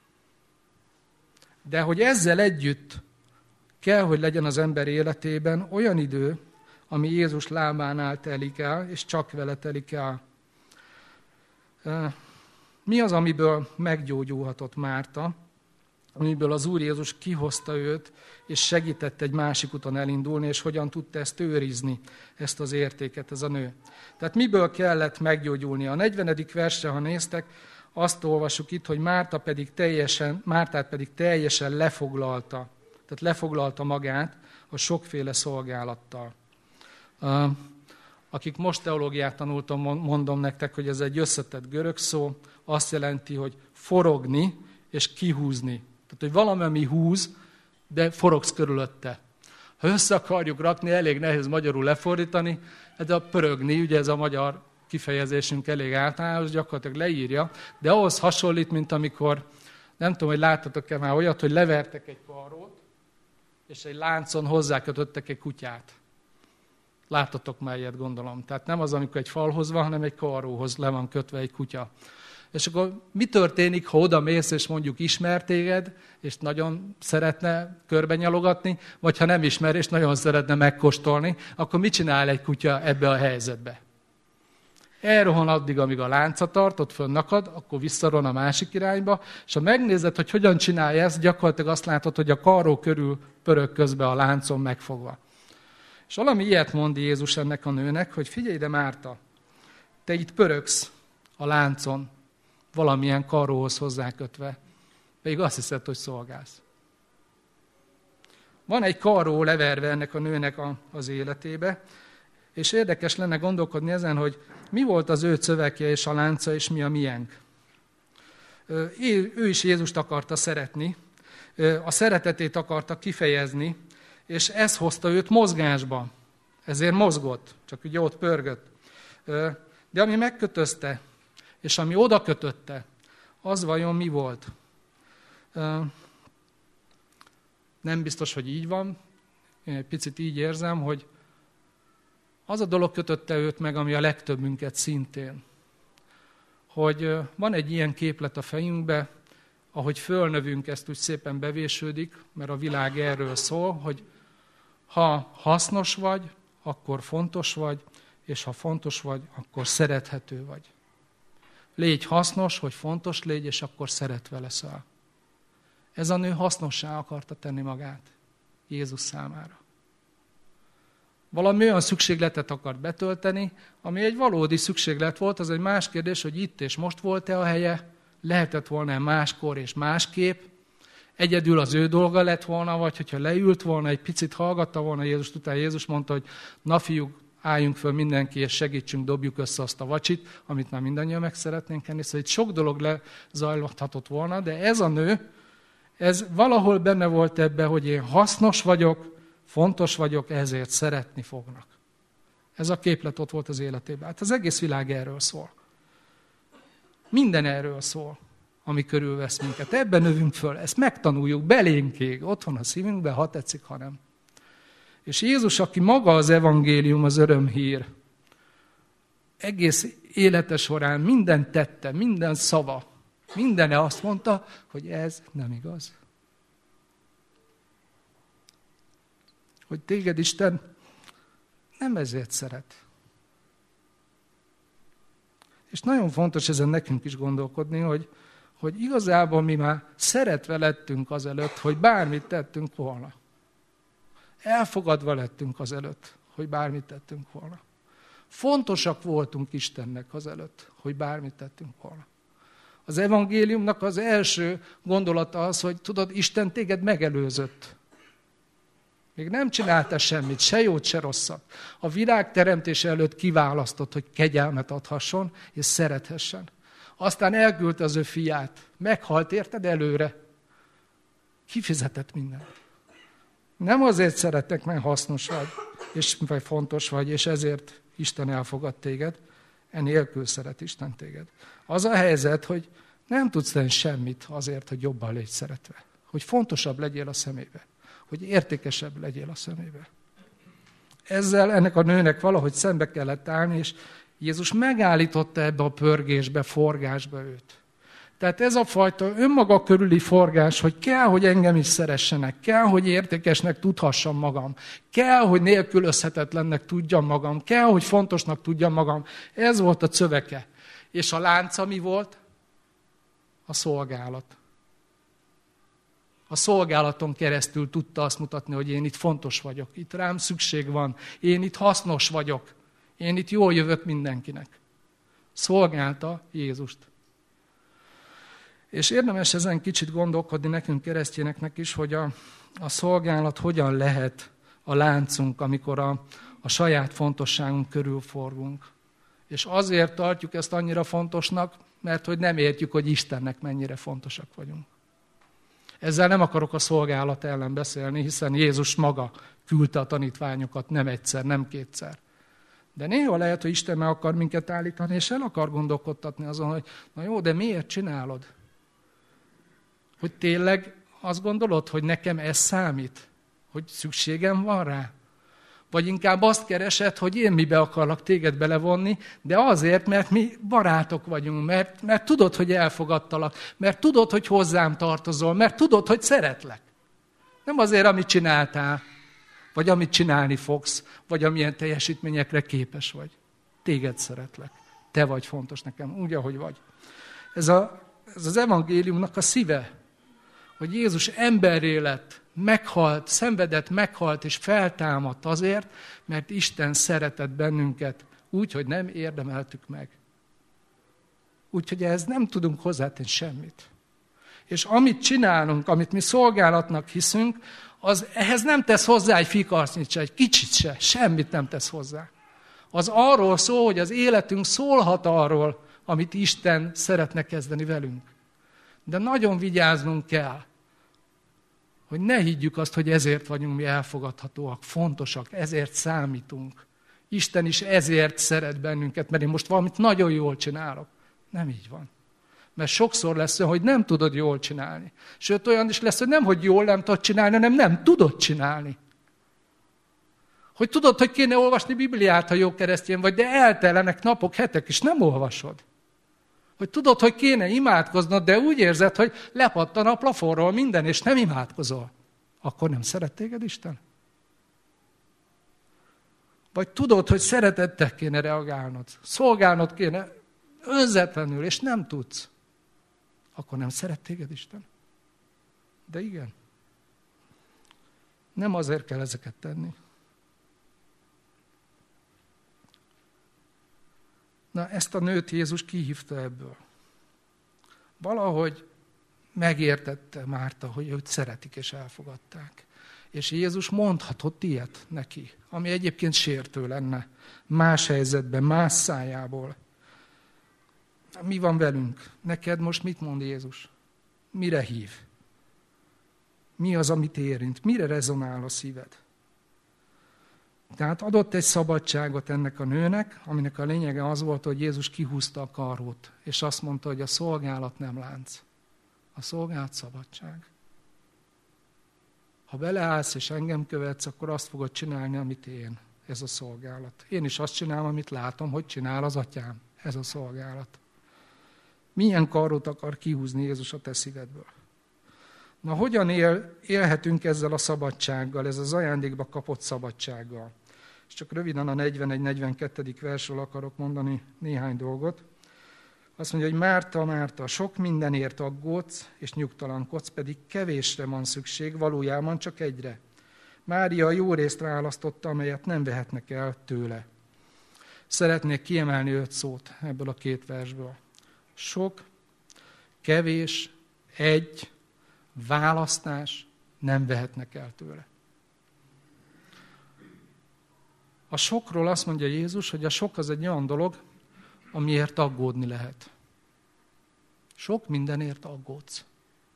De hogy ezzel együtt kell, hogy legyen az ember életében olyan idő, ami Jézus lábánál telik el, és csak vele telik el. Mi az, amiből meggyógyulhatott Márta, amiből az Úr Jézus kihozta őt, és segített egy másik úton elindulni, és hogyan tudta ezt őrizni, ezt az értéket, ez a nő. Tehát miből kellett meggyógyulni? A negyvenedik versre, ha néztek, azt olvasjuk itt, hogy Márta pedig teljesen, Mártát pedig teljesen lefoglalta, tehát lefoglalta magát a sokféle szolgálattal. Akik most teológiát tanultam, mondom nektek, hogy ez egy összetett görög szó, azt jelenti, hogy forogni és kihúzni. Tehát, hogy valami, ami húz, de forogsz körülötte. Ha össze akarjuk rakni, elég nehéz magyarul lefordítani, de a pörögni, ugye ez a magyar kifejezésünk elég általános, gyakorlatilag leírja, de ahhoz hasonlít, mint amikor, nem tudom, hogy láttatok-e már olyat, hogy levertek egy karrót, és egy láncon hozzákötöttek egy kutyát. Láttatok már ilyet, gondolom. Tehát nem az, amikor egy falhoz van, hanem egy karróhoz le van kötve egy kutya. És akkor mi történik, ha oda mész, és mondjuk ismer téged, és nagyon szeretne körbenyalogatni, vagy ha nem ismer, és nagyon szeretne megkóstolni, akkor mit csinál egy kutya ebbe a helyzetbe? Elrohan addig, amíg a lánca tart, ott fönnakad, akkor visszaron a másik irányba, és ha megnézed, hogy hogyan csinálja ezt, gyakorlatilag azt látod, hogy a karró körül pörög közben a láncon megfogva. És valami ilyet mond Jézus ennek a nőnek, hogy figyelj ide, Márta, te itt pörögsz a láncon, valamilyen karróhoz hozzákötve, pedig azt hiszed, hogy szolgálsz. Van egy karró leverve ennek a nőnek a, az életébe, és érdekes lenne gondolkodni ezen, hogy mi volt az ő cövekje és a lánca, és mi a miénk. Ő is Jézust akarta szeretni, a szeretetét akarta kifejezni, és ez hozta őt mozgásba. Ezért mozgott, csak ugye ott pörgött. De ami megkötözte, és ami oda kötötte, az vajon mi volt? Nem biztos, hogy így van. Én egy picit így érzem, hogy az a dolog kötötte őt meg, ami a legtöbbünket szintén. Hogy van egy ilyen képlet a fejünkbe, ahogy fölnövünk, ezt úgy szépen bevésődik, mert a világ erről szól, hogy ha hasznos vagy, akkor fontos vagy, és ha fontos vagy, akkor szerethető vagy. Légy hasznos, hogy fontos légy, és akkor szeretve leszel. Ez a nő hasznossá akarta tenni magát Jézus számára. Valami olyan szükségletet akart betölteni, ami egy valódi szükséglet volt, az egy más kérdés, hogy itt és most volt-e a helye, lehetett volna máskor és másképp, egyedül az ő dolga lett volna, vagy hogyha leült volna, egy picit hallgatta volna Jézust, utána Jézus mondta, hogy na fiúk, álljunk föl mindenki, és segítsünk, dobjuk össze azt a vacsit, amit már mindannyian meg szeretnénk enni. Szóval itt sok dolog lezajlhatott volna, de ez a nő, ez valahol benne volt ebbe, hogy én hasznos vagyok, fontos vagyok, ezért szeretni fognak. Ez a képlet ott volt az életében. Hát az egész világ erről szól. Minden erről szól, ami körülvesz minket. Ebben növünk föl, ezt megtanuljuk belénkig, ott van a szívünkben, ha tetszik, ha nem. És Jézus, aki maga az evangélium, az örömhír, egész élete során minden tette, minden szava, mindene azt mondta, hogy ez nem igaz. Hogy téged Isten nem ezért szeret. És nagyon fontos ezen nekünk is gondolkodni, hogy, hogy igazából mi már szeretve lettünk azelőtt, hogy bármit tettünk volna. Elfogadva lettünk azelőtt, hogy bármit tettünk volna. Fontosak voltunk Istennek azelőtt, hogy bármit tettünk volna. Az evangéliumnak az első gondolata az, hogy tudod, Isten téged megelőzött. Még nem csináltál semmit, se jót, se rosszat. A világ teremtése előtt kiválasztott, hogy kegyelmet adhasson, és szerethessen. Aztán elküldte az ő fiát. Meghalt, érted, előre. Kifizetett mindent. Nem azért szeretnek, mert hasznos vagy, és vagy fontos vagy, és ezért Isten elfogad téged. Enélkül szeret Isten téged. Az a helyzet, hogy nem tudsz tenni semmit azért, hogy jobban légy szeretve. Hogy fontosabb legyél a szemébe. Hogy értékesebb legyél a szemébe. Ezzel ennek a nőnek valahogy szembe kellett állni, és Jézus megállította ebbe a pörgésbe, forgásba őt. Tehát ez a fajta önmaga körüli forgás, hogy kell, hogy engem is szeressenek, kell, hogy értékesnek tudhassam magam, kell, hogy nélkülözhetetlennek tudjam magam, kell, hogy fontosnak tudjam magam. Ez volt a cöveke. És a lánca mi volt? A szolgálat. A szolgálaton keresztül tudta azt mutatni, hogy én itt fontos vagyok, itt rám szükség van, én itt hasznos vagyok, én itt jól jövök mindenkinek. Szolgálta Jézust. És érdemes ezen kicsit gondolkodni nekünk keresztényeknek is, hogy a, a szolgálat hogyan lehet a láncunk, amikor a, a saját fontosságunk körül forgunk. És azért tartjuk ezt annyira fontosnak, mert hogy nem értjük, hogy Istennek mennyire fontosak vagyunk. Ezzel nem akarok a szolgálat ellen beszélni, hiszen Jézus maga küldte a tanítványokat nem egyszer, nem kétszer. De néha lehet, hogy Isten meg akar minket állítani, és el akar gondolkodtatni azon, hogy na jó, de miért csinálod? Hogy tényleg azt gondolod, hogy nekem ez számít? Hogy szükségem van rá? Vagy inkább azt keresed, hogy én mibe akarlak téged belevonni, de azért, mert mi barátok vagyunk, mert, mert tudod, hogy elfogadtalak, mert tudod, hogy hozzám tartozol, mert tudod, hogy szeretlek. Nem azért, amit csináltál, vagy amit csinálni fogsz, vagy amilyen teljesítményekre képes vagy. Téged szeretlek. Te vagy fontos nekem, úgy, ahogy vagy. Ez, a, ez az evangéliumnak a szíve, hogy Jézus emberré lett, meghalt, szenvedett, meghalt és feltámadt azért, mert Isten szeretett bennünket úgy, hogy nem érdemeltük meg. Úgyhogy ehhez nem tudunk hozzátenni semmit. És amit csinálunk, amit mi szolgálatnak hiszünk, az ehhez nem tesz hozzá egy fikarcnyit se, egy kicsit se, semmit nem tesz hozzá. Az arról szól, hogy az életünk szólhat arról, amit Isten szeretne kezdeni velünk. De nagyon vigyáznunk kell, hogy ne higgyük azt, hogy ezért vagyunk mi elfogadhatóak, fontosak, ezért számítunk. Isten is ezért szeret bennünket, mert én most valamit nagyon jól csinálok. Nem így van. Mert sokszor lesz olyan, hogy nem tudod jól csinálni. Sőt, olyan is lesz, hogy nem, hogy jól nem tudod csinálni, hanem nem tudod csinálni. Hogy tudod, hogy kéne olvasni Bibliát, ha jó keresztény vagy, de eltelenek napok, hetek, és nem olvasod. Hogy tudod, hogy kéne imádkoznod, de úgy érzed, hogy lepattan a plafonról minden, és nem imádkozol. Akkor nem szeret téged Isten? Vagy tudod, hogy szeretettel kéne reagálnod, szolgálnod kéne önzetlenül, és nem tudsz. Akkor nem szeret téged Isten? De igen. Nem azért kell ezeket tenni. Na, ezt a nőt Jézus kihívta ebből. Valahogy megértette Márta, hogy őt szeretik és elfogadták. És Jézus mondhatott ilyet neki, ami egyébként sértő lenne. Más helyzetben, más szájából. Mi van velünk? Neked most mit mond Jézus? Mire hív? Mi az, amit érint? Mire rezonál a szíved? Tehát adott egy szabadságot ennek a nőnek, aminek a lényege az volt, hogy Jézus kihúzta a karót, és azt mondta, hogy a szolgálat nem lánc. A szolgálat szabadság. Ha beleállsz és engem követsz, akkor azt fogod csinálni, amit én. Ez a szolgálat. Én is azt csinálom, amit látom, hogy csinál az atyám. Ez a szolgálat. Milyen karót akar kihúzni Jézus a te szívedből? Na, hogyan él, élhetünk ezzel a szabadsággal, ez az ajándékba kapott szabadsággal? És csak röviden a negyvenegy negyvenkettedik versről akarok mondani néhány dolgot. Azt mondja, hogy Márta, Márta, sok mindenért aggódsz és nyugtalankodsz, pedig kevésre van szükség, valójában csak egyre. Mária jó részt választotta, amelyet nem vehetnek el tőle. Szeretnék kiemelni öt szót ebből a két versből. Sok, kevés, egy, választás nem vehetnek el tőle. A sokról azt mondja Jézus, hogy a sok az egy olyan dolog, amiért aggódni lehet. Sok mindenért aggódsz.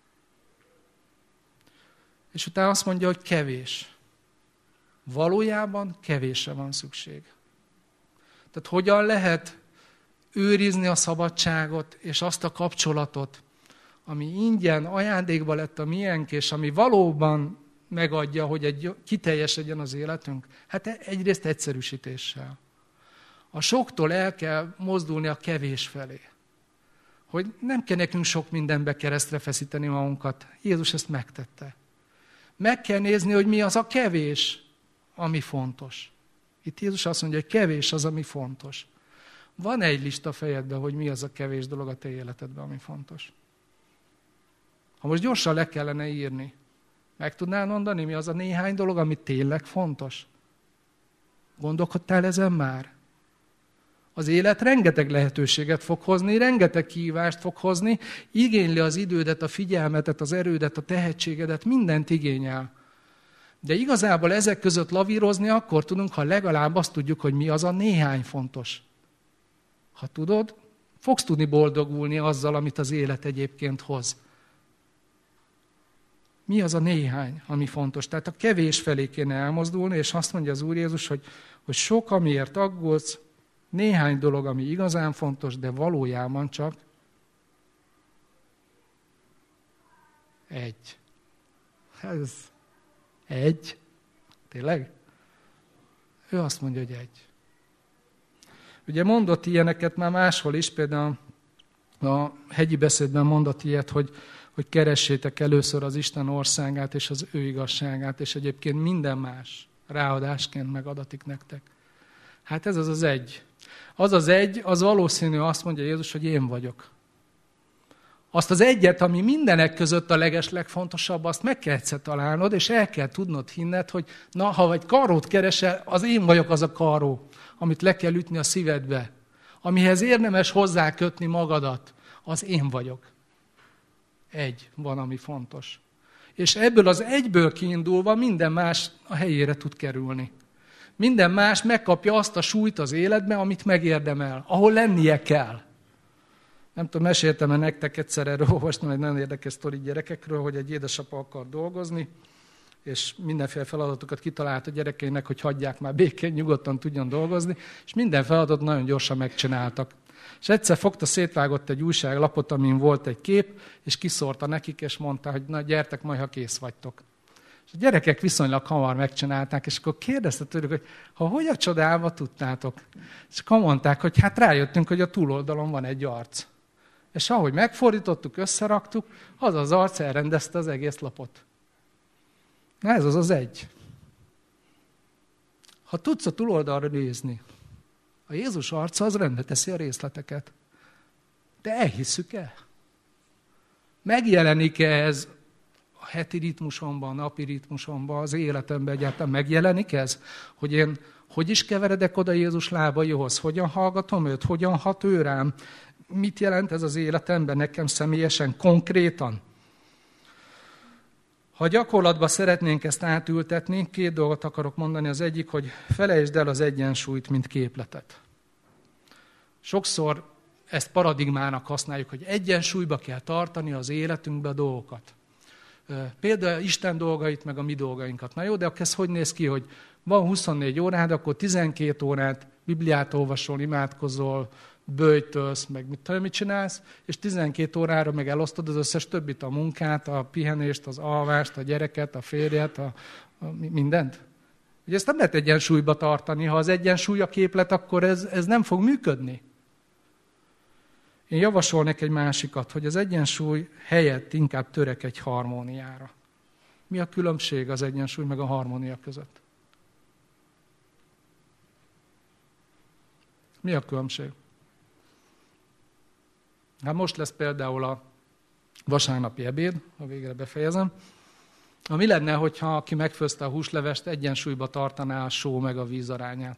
És utána azt mondja, hogy kevés. Valójában kevésre van szükség. Tehát hogyan lehet őrizni a szabadságot és azt a kapcsolatot, ami ingyen, ajándékba lett a miénk, és ami valóban megadja, hogy egy kiteljesedjen az életünk? Hát egyrészt egyszerűsítéssel. A soktól el kell mozdulni a kevés felé. Hogy nem kell nekünk sok mindenbe keresztre feszíteni magunkat. Jézus ezt megtette. Meg kell nézni, hogy mi az a kevés, ami fontos. Itt Jézus azt mondja, hogy kevés az, ami fontos. Van egy lista fejedben, hogy mi az a kevés dolog a te életedben, ami fontos. Ha most gyorsan le kellene írni, meg tudnál mondani, mi az a néhány dolog, ami tényleg fontos? Gondolkodtál ezen már? Az élet rengeteg lehetőséget fog hozni, rengeteg kihívást fog hozni, igényli az idődet, a figyelmetet, az erődet, a tehetségedet, mindent igényel. De igazából ezek között lavírozni akkor tudunk, ha legalább azt tudjuk, hogy mi az a néhány fontos. Ha tudod, fogsz tudni boldogulni azzal, amit az élet egyébként hoz. Mi az a néhány, ami fontos? Tehát a kevés felé kéne elmozdulni, és azt mondja az Úr Jézus, hogy, hogy sok, amiért aggódsz, néhány dolog, ami igazán fontos, de valójában csak egy. Ez egy. Tényleg? Ő azt mondja, hogy egy. Ugye mondott ilyeneket már máshol is, például a hegyi beszédben mondott ilyet, hogy, hogy keressétek először az Isten országát és az ő igazságát, és egyébként minden más ráadásként megadatik nektek. Hát ez az az egy. Az az egy, az valószínű, azt mondja Jézus, hogy én vagyok. Azt az egyet, ami mindenek között a legeslegfontosabb, azt meg kell egyszer találnod, és el kell tudnod hinned, hogy na, ha egy karót keresel, az én vagyok az a karó, amit le kell ütni a szívedbe. Amihez érdemes hozzákötni magadat, az én vagyok. Egy van, ami fontos. És ebből az egyből kiindulva minden más a helyére tud kerülni. Minden más megkapja azt a súlyt az életben, amit megérdemel, ahol lennie kell. Nem tudom, meséltem-e nektek egyszer, erről olvastam egy nagyon érdekes sztori gyerekekről, hogy egy édesapa akar dolgozni, és mindenféle feladatokat kitalált a gyerekeinek, hogy hagyják már békén, nyugodtan tudjon dolgozni, és minden feladatot nagyon gyorsan megcsináltak. És egyszer fogta, szétvágott egy újságlapot, amin volt egy kép, és kiszórta nekik, és mondta, hogy na gyertek majd, ha kész vagytok. És a gyerekek viszonylag hamar megcsinálták, és akkor kérdezte tőlük, hogy ha hogy a csodálva tudtátok? És akkor mondták, hogy hát rájöttünk, hogy a túloldalon van egy arc. És ahogy megfordítottuk, összeraktuk, az az arc elrendezte az egész lapot. Na ez az az egy. Ha tudsz a túloldalra nézni, a Jézus arca az rendbe teszi a részleteket. De elhisszük el? Megjelenik-e ez a heti ritmusomban, a napi ritmusomban, az életemben egyáltalán megjelenik ez? Hogy én hogy is keveredek oda Jézus lábaihoz? Hogyan hallgatom őt? Hogyan hat ő rám? Mit jelent ez az életemben nekem személyesen, konkrétan? Ha gyakorlatban szeretnénk ezt átültetni, két dolgot akarok mondani. Az egyik, hogy felejtsd el az egyensúlyt, mint képletet. Sokszor ezt paradigmának használjuk, hogy egyensúlyba kell tartani az életünkbe a dolgokat. Például Isten dolgait, meg a mi dolgainkat. Na jó, de akkor ez hogy néz ki, hogy van huszonnégy órád, akkor tizenkét órát Bibliát olvasol, imádkozol, böjtölsz, meg mit tudom, mit csinálsz, és tizenkét órára meg elosztod az összes többit, a munkát, a pihenést, az alvást, a gyereket, a férjet, a, a mindent. Ugye ezt nem lehet egyensúlyba tartani. Ha az egyensúly a képlet, akkor ez, ez nem fog működni. Én javasolnék egy másikat, hogy az egyensúly helyett inkább törek egy harmóniára. Mi a különbség az egyensúly meg a harmónia között? Mi a különbség? Hát most lesz például a vasárnapi ebéd, ha végre befejezem. Mi lenne, hogyha aki megfőzte a húslevest, egyensúlyba tartaná a só meg a víz arányát?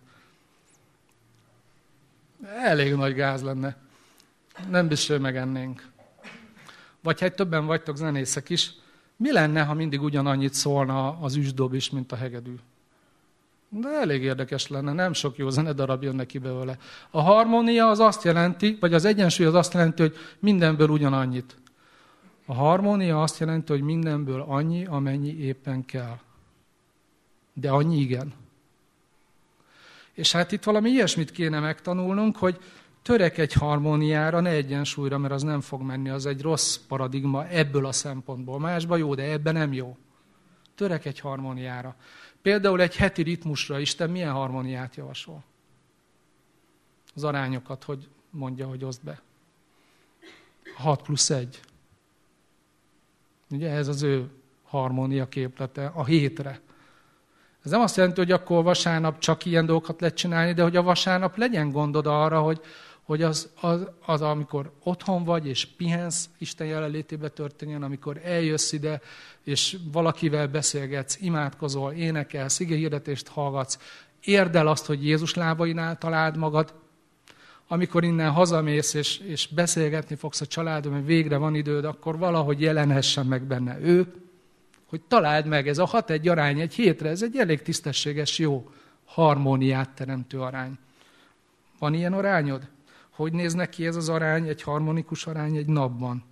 Elég nagy gáz lenne. Nem biztos, hogy megennénk. Vagy ha többen vagytok zenészek is, mi lenne, ha mindig ugyanannyit szólna az üsdob is, mint a hegedű? De elég érdekes lenne, nem sok jó zenedarab jön neki belőle. A harmónia az azt jelenti, vagy az egyensúly az azt jelenti, hogy mindenből ugyanannyit. A harmónia azt jelenti, hogy mindenből annyi, amennyi éppen kell. De annyi igen. És hát itt valami ilyesmit kéne megtanulnunk, hogy törek egy harmóniára, ne egyensúlyra, mert az nem fog menni, az egy rossz paradigma ebből a szempontból. Másban jó, de ebben nem jó. Törek egy harmóniára. Például egy heti ritmusra Isten milyen harmóniát javasol? Az arányokat, hogy mondja, hogy oszd be. hat plusz egy. Ugye ez az ő harmónia képlete a hétre. Ez nem azt jelenti, hogy akkor vasárnap csak ilyen dolgokat lehet csinálni, de hogy a vasárnap legyen gondod arra, hogy, hogy az, az, az, amikor otthon vagy és pihensz, Isten jelenlétébe történjen, amikor eljössz ide, és valakivel beszélgetsz, imádkozol, énekelsz, igehirdetést hallgatsz, érd el azt, hogy Jézus lábainál találd magad, amikor innen hazamész, és, és beszélgetni fogsz a családom, hogy végre van időd, akkor valahogy jelenhessen meg benne ő, hogy találd meg, ez a hat egy arány egy hétre, ez egy elég tisztességes, jó harmóniát teremtő arány. Van ilyen arányod? Hogy néz neki ez az arány, egy harmonikus arány egy napban?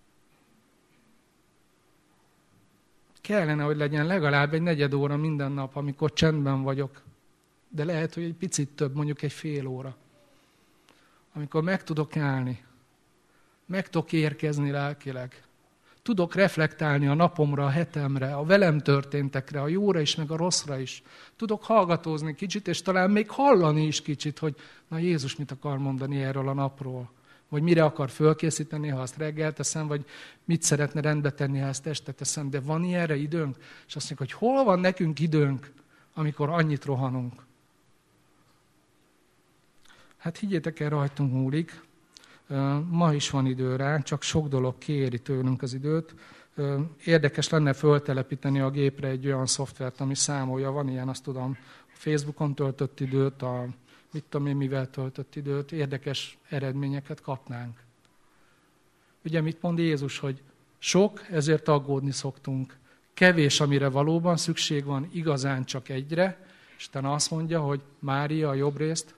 Kellene, hogy legyen legalább egy negyed óra minden nap, amikor csendben vagyok. De lehet, hogy egy picit több, mondjuk egy fél óra. Amikor meg tudok állni, meg tudok érkezni lelkileg. Tudok reflektálni a napomra, a hetemre, a velem történtekre, a jóra is, meg a rosszra is. Tudok hallgatózni kicsit, és talán még hallani is kicsit, hogy na Jézus mit akar mondani erről a napról. Vagy mire akar fölkészíteni, ha azt reggel teszem, vagy mit szeretne rendbe tenni, ha ezt este teszem. De van ilyenre időnk? És azt mondjuk, hogy hol van nekünk időnk, amikor annyit rohanunk? Hát higgyétek el, rajtunk múlik. Ma is van idő rá, csak sok dolog kéri tőlünk az időt. Érdekes lenne föltelepíteni a gépre egy olyan szoftvert, ami számolja, van ilyen, azt tudom, a Facebookon töltött időt, a mit tudom én, mivel töltött időt, érdekes eredményeket kapnánk. Ugye mit mond Jézus, hogy sok, ezért aggódni szoktunk. Kevés, amire valóban szükség van, igazán csak egyre. Isten azt mondja, hogy Mária a jobb részt,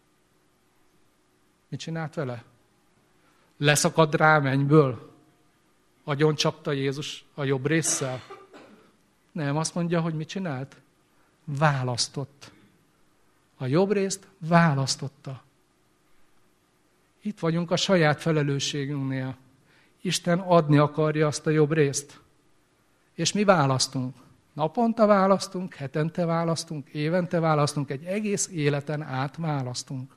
mit csinált vele? Leszakadt rá mennyből? Agyon csapta Jézus a jobb résszel? Nem, azt mondja, hogy mit csinált? Választott. A jobb részt választotta. Itt vagyunk a saját felelősségünknél. Isten adni akarja azt a jobb részt. És mi választunk. Naponta választunk, hetente választunk, évente választunk, egy egész életen át választunk.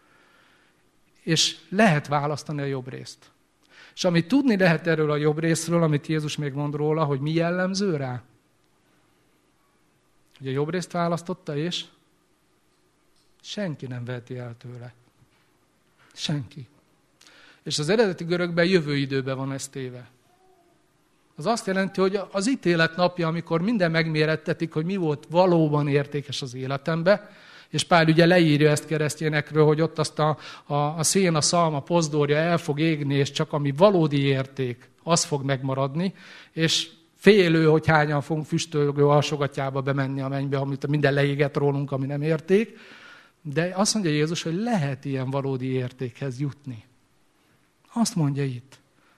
És lehet választani a jobb részt. És amit tudni lehet erről a jobb részről, amit Jézus még mond róla, hogy mi jellemző rá? Hogy a jobb részt választotta, és senki nem veheti el tőle. Senki. És az eredeti görögben jövő időben van ez téve. Az azt jelenti, hogy az ítélet napja, amikor minden megmérettetik, hogy mi volt valóban értékes az életembe, és Pál ugye leírja ezt keresztényekről, hogy ott azt a, a, a szén, a szalma pozdorja el fog égni, és csak ami valódi érték, az fog megmaradni, és félő, hogy hányan fogunk füstölgő alsogatjába bemenni a mennybe, amit minden leégett rólunk, ami nem érték. De azt mondja Jézus, hogy lehet ilyen valódi értékhez jutni. Azt mondja itt,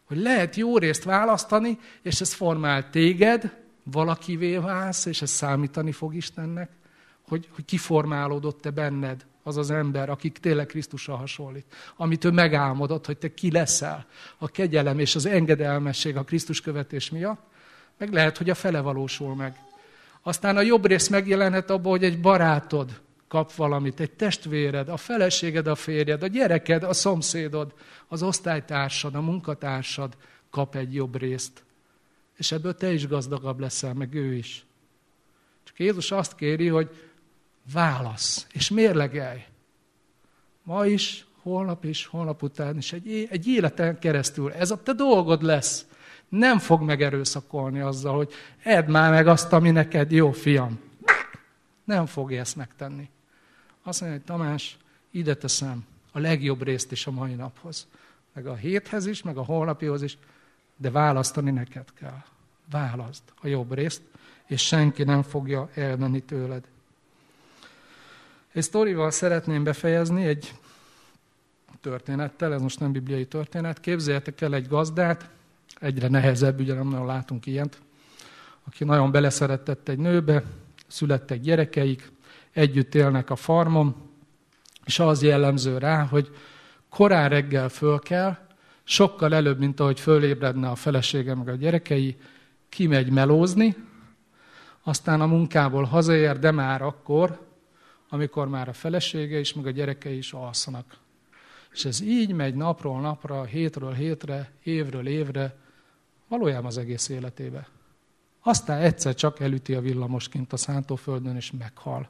Hogy lehet jó részt választani, és ez formál téged, valakivé válsz, és ez számítani fog Istennek, hogy, hogy kiformálódott-e benned az az ember, aki tényleg Krisztusra hasonlít. Amit ő megálmodott, hogy te ki leszel a kegyelem és az engedelmesség a Krisztus követés miatt, meg lehet, hogy a fele valósul meg. Aztán a jobb rész megjelenhet abban, hogy egy barátod kap valamit, egy testvéred, a feleséged, a férjed, a gyereked, a szomszédod, az osztálytársad, a munkatársad kap egy jobb részt. És ebből te is gazdagabb leszel, meg ő is. Csak Jézus azt kéri, hogy válasz, és mérlegelj. Ma is, holnap is, holnap után is, egy, egy életen keresztül. Ez a te dolgod lesz. Nem fog megerőszakolni azzal, hogy edd már meg azt, ami neked jó, fiam. Nem fogja ezt megtenni. Azt mondja, hogy Tamás, ide teszem a legjobb részt is a mai naphoz. Meg a héthez is, meg a holnapihoz is, de választani neked kell. Válaszd a jobb részt, és senki nem fogja elvenni tőled. Egy sztorival szeretném befejezni, egy történettel, ez most nem bibliai történet. Képzeljetek el egy gazdát, egyre nehezebb, ugye nem nagyon látunk ilyet, aki nagyon beleszeretett egy nőbe, születtek gyerekeik, együtt élnek a farmon, és az jellemző rá, hogy korán reggel föl kell, sokkal előbb, mint ahogy fölébredne a felesége meg a gyerekei, kimegy melózni, aztán a munkából hazaér, de már akkor, amikor már a felesége is, meg a gyerekei is alszanak. És ez így megy napról napra, hétről hétre, évről évre, valójában az egész életébe. Aztán egyszer csak elüti a villamos kint a szántóföldön, és meghal.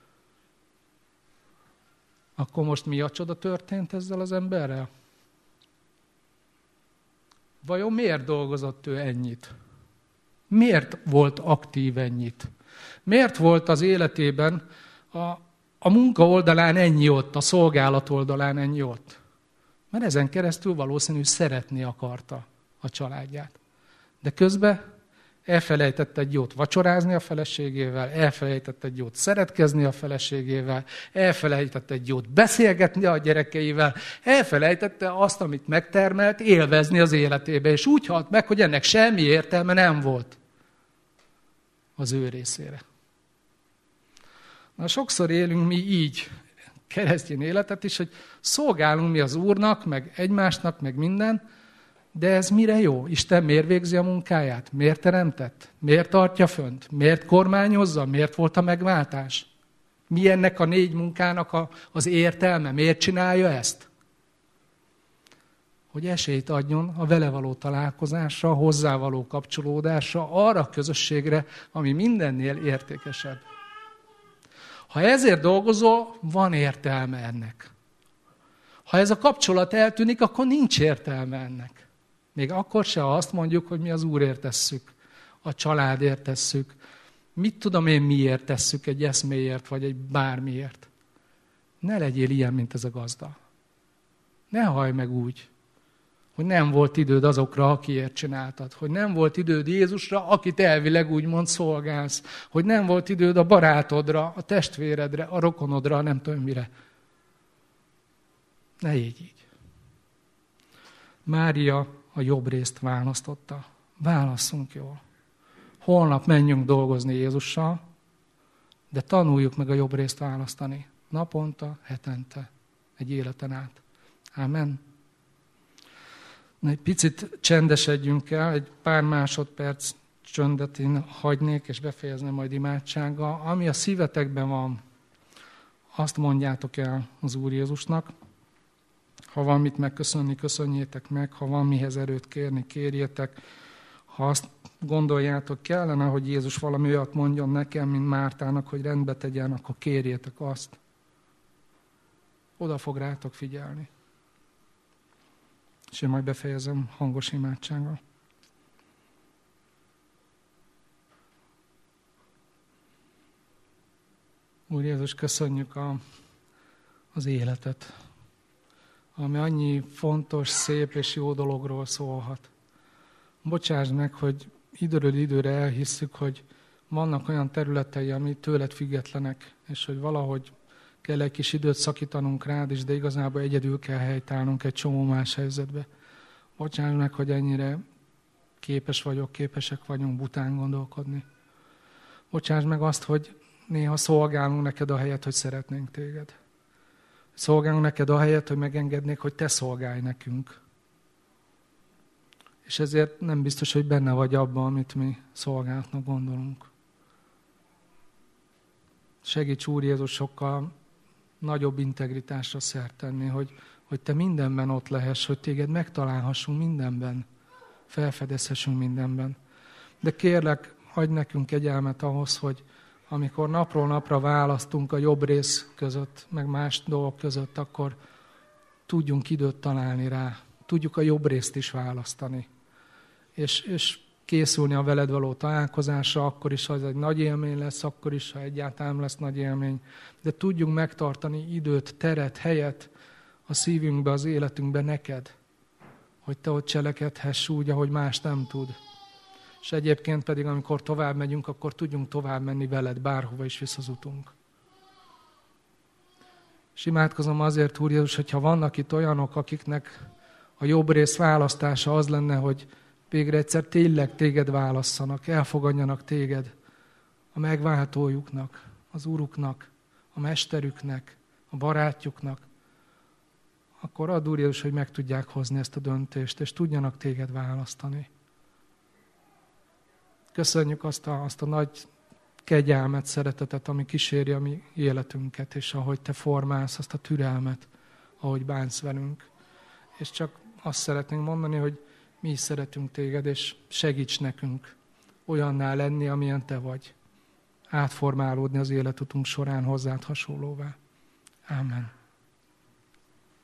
Akkor most mi a csoda történt ezzel az emberrel? Vajon miért dolgozott ő ennyit? Miért volt aktív ennyit? Miért volt az életében a, a munka oldalán ennyi ott, a szolgálat oldalán ennyi ott? Mert ezen keresztül valószínű szeretni akarta a családját. De közben elfelejtett egy jót vacsorázni a feleségével, elfelejtett egy jót szeretkezni a feleségével, elfelejtett egy jót beszélgetni a gyerekeivel, elfelejtette azt, amit megtermelt, élvezni az életébe, és úgy halt meg, hogy ennek semmi értelme nem volt az ő részére. Na, sokszor élünk mi így keresztény életet is, hogy szolgálunk mi az Úrnak, meg egymásnak, meg minden, de ez mire jó? Isten miért végzi a munkáját? Miért teremtett? Miért tartja fönt? Miért kormányozza? Miért volt a megváltás? Mi ennek a négy munkának a, az értelme? Miért csinálja ezt? Hogy esélyt adjon a vele való találkozásra, a hozzá való kapcsolódásra, arra a közösségre, ami mindennél értékesebb. Ha ezért dolgozol, van értelme ennek. Ha ez a kapcsolat eltűnik, akkor nincs értelme ennek. Még akkor se, ha azt mondjuk, hogy mi az Úrért tesszük, a családért tesszük. Mit tudom én, miért tesszük, egy eszméért, vagy egy bármiért. Ne legyél ilyen, mint ez a gazda. Ne hallj meg úgy, hogy nem volt időd azokra, akiért csináltad. Hogy nem volt időd Jézusra, akit elvileg úgymond szolgálsz. Hogy nem volt időd a barátodra, a testvéredre, a rokonodra, nem tudom mire. Ne légy így. Mária a jobb részt választotta. Válasszunk jól. Holnap menjünk dolgozni Jézussal, de tanuljuk meg a jobb részt választani. Naponta, hetente, egy életen át. Ámen. Na, egy picit csendesedjünk el, egy pár másodperc csöndet én hagynék, és befejezném majd imádsággal. Ami a szívetekben van, azt mondjátok el az Úr Jézusnak. Ha van mit megköszönni, köszönjétek meg. Ha van mihez erőt kérni, kérjétek. Ha azt gondoljátok, kellene, hogy Jézus valami olyat mondjon nekem, mint Mártának, hogy rendbe tegyen, akkor kérjétek azt. Oda fog rátok figyelni. És én majd befejezem hangos imádsággal. Úr Jézus, köszönjük a, az életet, ami annyi fontos, szép és jó dologról szólhat. Bocsásd meg, hogy időről időre elhisszük, hogy vannak olyan területei, ami tőled függetlenek, és hogy valahogy kell egy kis időt szakítanunk rád is, de igazából egyedül kell helytállnunk egy csomó más helyzetbe. Bocsáss meg, hogy ennyire képes vagyok, képesek vagyunk bután gondolkodni. Bocsáss meg azt, hogy néha szolgálunk neked a helyet, hogy szeretnénk téged. Szolgálunk neked a helyet, hogy megengednék, hogy te szolgálj nekünk. És ezért nem biztos, hogy benne vagy abban, amit mi szolgálatnak gondolunk. Segíts, Úr Jézus, sokkal nagyobb integritásra szert tenni, hogy, hogy te mindenben ott lehess, hogy téged megtalálhassunk mindenben, felfedezhessünk mindenben. De kérlek, adj nekünk kegyelmet ahhoz, hogy amikor napról napra választunk a jobb rész között, meg más dolgok között, akkor tudjunk időt találni rá. Tudjuk a jobb részt is választani. És, és készülni a veled való találkozásra, akkor is, ha ez egy nagy élmény lesz, akkor is, ha egyáltalán lesz nagy élmény. De tudjunk megtartani időt, teret, helyet a szívünkbe, az életünkbe neked, hogy te ott cselekedhess úgy, ahogy más nem tud. És egyébként pedig, amikor tovább megyünk, akkor tudjunk tovább menni veled, bárhova is visszazutunk. És imádkozom azért, Úr Jézus, hogyha vannak itt olyanok, akiknek a jobb rész választása az lenne, hogy végre egyszer tényleg téged válasszanak, elfogadjanak téged a megváltójuknak, az Uruknak, a mesterüknek, a barátjuknak, akkor add, Úr Jézus, hogy meg tudják hozni ezt a döntést, és tudjanak téged választani. Köszönjük azt a, azt a nagy kegyelmet, szeretetet, ami kíséri a mi életünket, és ahogy te formálsz, azt a türelmet, ahogy bánsz velünk. És csak azt szeretnénk mondani, hogy mi is szeretünk téged, és segíts nekünk olyanná lenni, amilyen te vagy. Átformálódni az életutunk során hozzád hasonlóvá. Ámen.